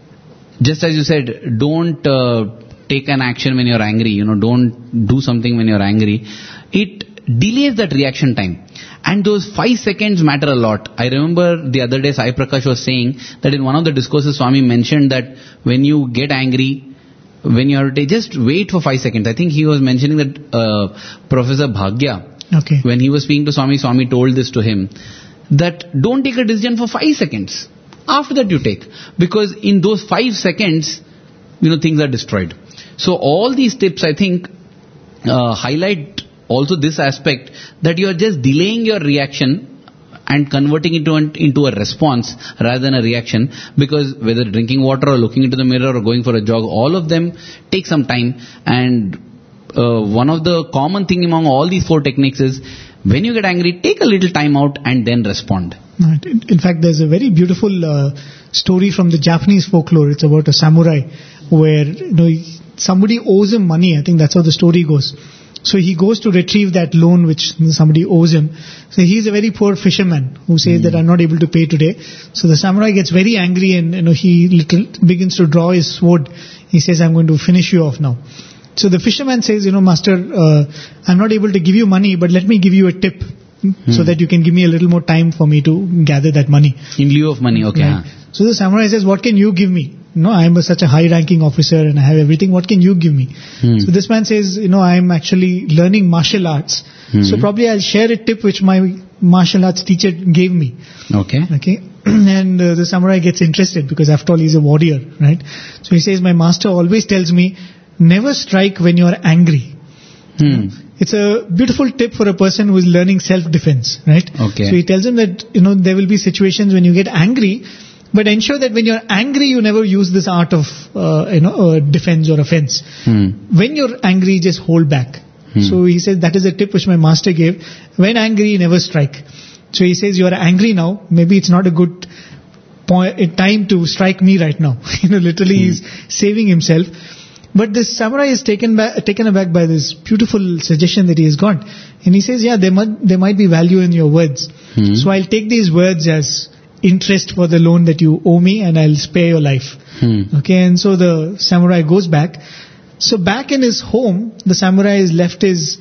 just as you said, don't take an action when you're angry, don't do something when you're angry. It delays that reaction time. And those 5 seconds matter a lot. I remember the other day Sai Prakash was saying that in one of the discourses Swami mentioned that when you get angry, when you are just wait for 5 seconds. I think he was mentioning that Professor Bhagya, when he was speaking to Swami told this to him, that don't take a decision for 5 seconds. After that you take. Because in those 5 seconds, things are destroyed. So all these tips, I think, highlight also this aspect that you are just delaying your reaction and converting it into a response rather than a reaction, because whether drinking water or looking into the mirror or going for a jog, all of them take some time. And one of the common thing among all these 4 techniques is when you get angry, take a little time out and then respond. Right. In fact, there's a very beautiful story from the Japanese folklore. It's about a samurai where somebody owes him money. I think that's how the story goes. So he goes to retrieve that loan which somebody owes him. So he's a very poor fisherman who says that I'm not able to pay today. So the samurai gets very angry and he begins to draw his sword. He says, I'm going to finish you off now. So the fisherman says, Master, I'm not able to give you money, but let me give you a tip so that you can give me a little more time for me to gather that money. In lieu of money, okay. Right. So the samurai says, what can you give me? I'm such a high-ranking officer and I have everything. What can you give me? So this man says, I'm actually learning martial arts. So probably I'll share a tip which my martial arts teacher gave me. Okay. And the samurai gets interested because after all he's a warrior, right? So he says, my master always tells me, never strike when you're angry. It's a beautiful tip for a person who is learning self-defense, right? Okay. So he tells him that, there will be situations when you get angry, but ensure that when you're angry, you never use this art of, defense or offense. When you're angry, just hold back. So he says that is a tip which my master gave. When angry, never strike. So he says, you're angry now. Maybe it's not a good time to strike me right now. Literally he's saving himself. But this samurai is taken aback by this beautiful suggestion that he has got. And he says, there might be value in your words. So I'll take these words as interest for the loan that you owe me and I'll spare your life. Okay, and so the samurai goes back. So back in his home, the samurai has left his,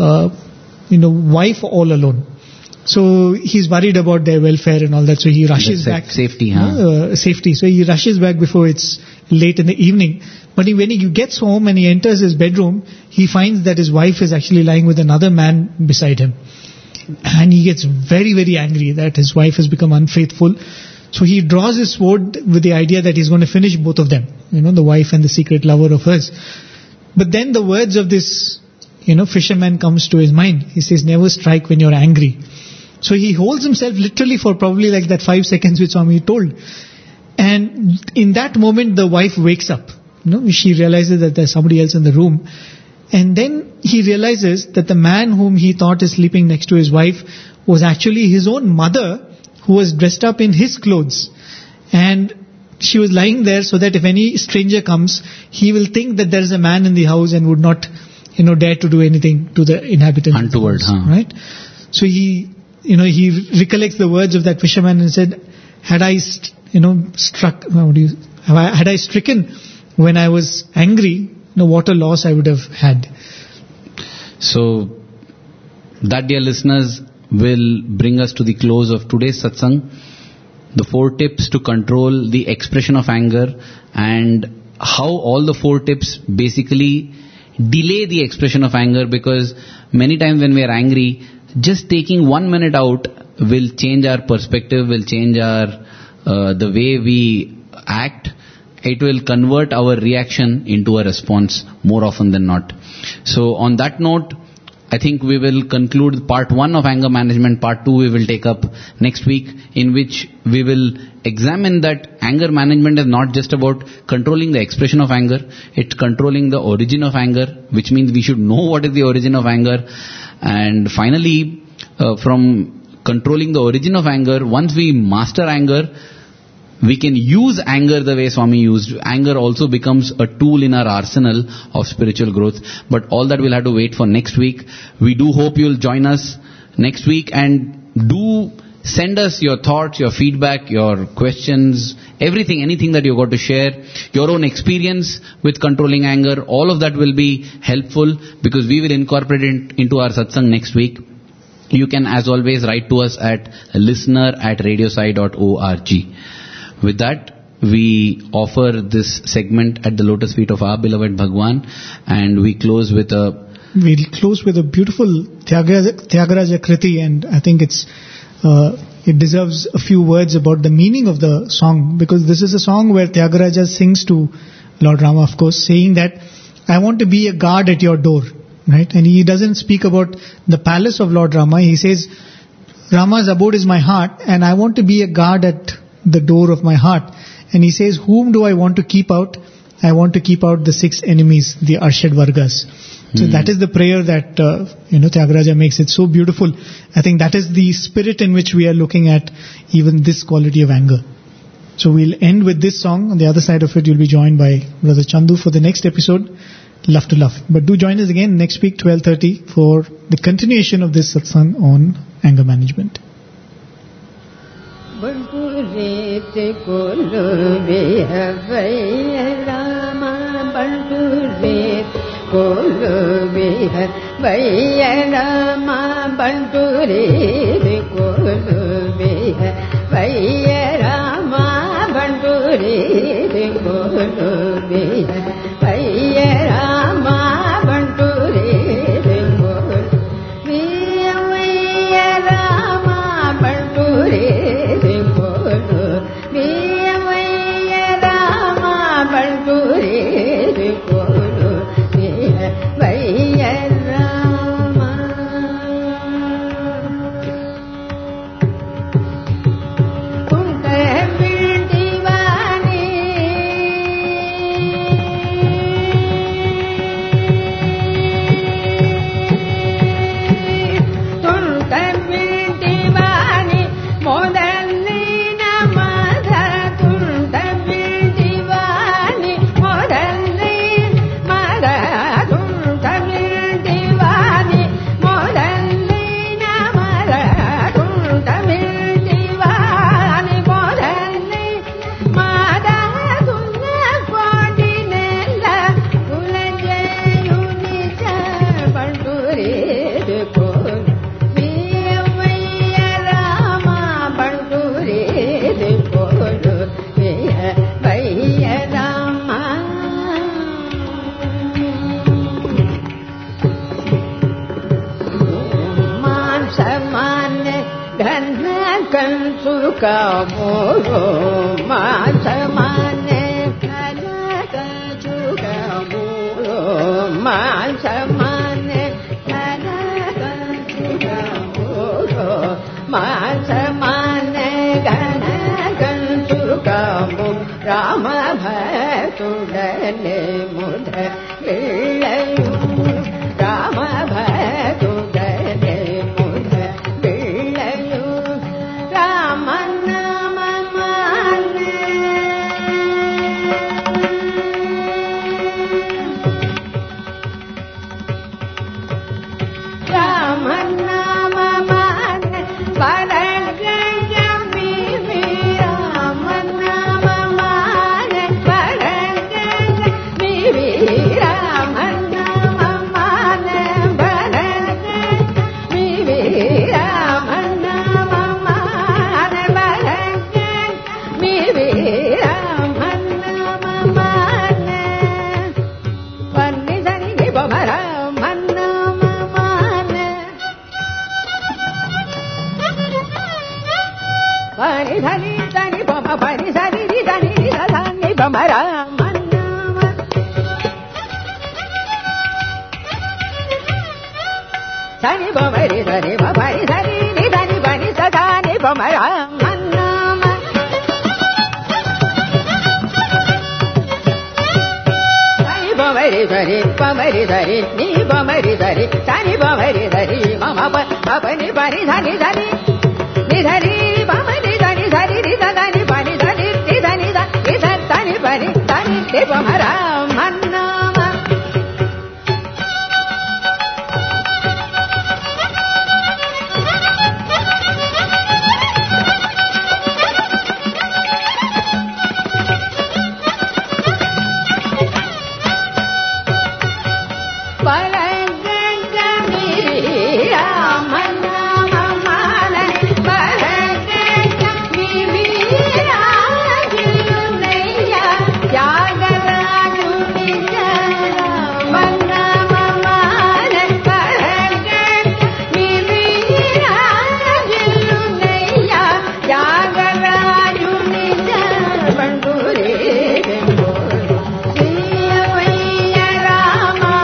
wife all alone. So he's worried about their welfare and all that. So he rushes back. Safety, safety. So he rushes back before it's late in the evening. But when he gets home and he enters his bedroom, he finds that his wife is actually lying with another man beside him. And he gets very, very angry that his wife has become unfaithful. So he draws his sword with the idea that he's going to finish both of them. The wife and the secret lover of hers. But then the words of this, fisherman comes to his mind. He says, never strike when you're angry. So he holds himself literally for probably like that 5 seconds which Swami told. And in that moment, the wife wakes up. She realizes that there's somebody else in the room. And then he realizes that the man whom he thought is sleeping next to his wife was actually his own mother, who was dressed up in his clothes. And she was lying there so that if any stranger comes, he will think that there is a man in the house and would not, dare to do anything to the inhabitants. Untoward, right? So he recollects the words of that fisherman and said, had I stricken when I was angry, no water loss I would have had. So that, dear listeners, will bring us to the close of today's satsang. The 4 tips to control the expression of anger, and how all the 4 tips basically delay the expression of anger, because many times when we are angry, just taking 1 minute out will change our perspective, will change our the way we act. It will convert our reaction into a response more often than not. So on that note, I think we will conclude part 1 of anger management. Part 2 we will take up next week, in which we will examine that anger management is not just about controlling the expression of anger, it's controlling the origin of anger, which means we should know what is the origin of anger. And finally, from controlling the origin of anger, once we master anger, we can use anger the way Swami used. Anger also becomes a tool in our arsenal of spiritual growth. But all that we'll have to wait for next week. We do hope you'll join us next week, and do send us your thoughts, your feedback, your questions, anything that you've got to share, your own experience with controlling anger. All of that will be helpful, because we will incorporate it into our satsang next week. You can, as always, write to us at listener@radiosai.org. With that, we offer this segment at the lotus feet of our beloved Bhagwan, and we'll close with a beautiful Tyagaraja Kriti, and I think it deserves a few words about the meaning of the song, because this is a song where Tyagaraja sings to Lord Rama, of course, saying that I want to be a guard at your door, right? And he doesn't speak about the palace of Lord Rama. He says, Rama's abode is my heart, and I want to be a guard at the door of my heart. And he says, whom do I want to keep out? I want to keep out the 6 enemies, the Arshad Vargas. So that is the prayer that Tyagaraja makes. It so beautiful. I think that is the spirit in which we are looking at even this quality of anger. So we'll end with this song. On the other side of it, you'll be joined by Brother Chandu for the next episode, Love to Love. But do join us again next week, 12:30, for the continuation of this satsang on anger management. Banturit kolu bihai Rama, Banturit kolu bihai Rama, Banturit kolu bihai Rama, Banturit kolu bihai Rama, Banturit kolu bihai Rama, Banturit Kamoro Masamane Kanaka Chukamoro Masamane Kanaka Chukamoro Masamane Kanaka Chukamoro Rama Bhatudane Mudha Villayu Rama Bhatudane Mudha Villayu Rama Bye. sani bamari sari bamari sari ni sani bani sani bamara mannama sani bamari sari ni bamari sari sani bamari sari mama pa ni bani sani sani ni sari bamari sani sari ni sani bani sani ni sani sani bani sani ni bamara mannama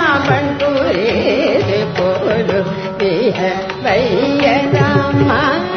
Vaya Rama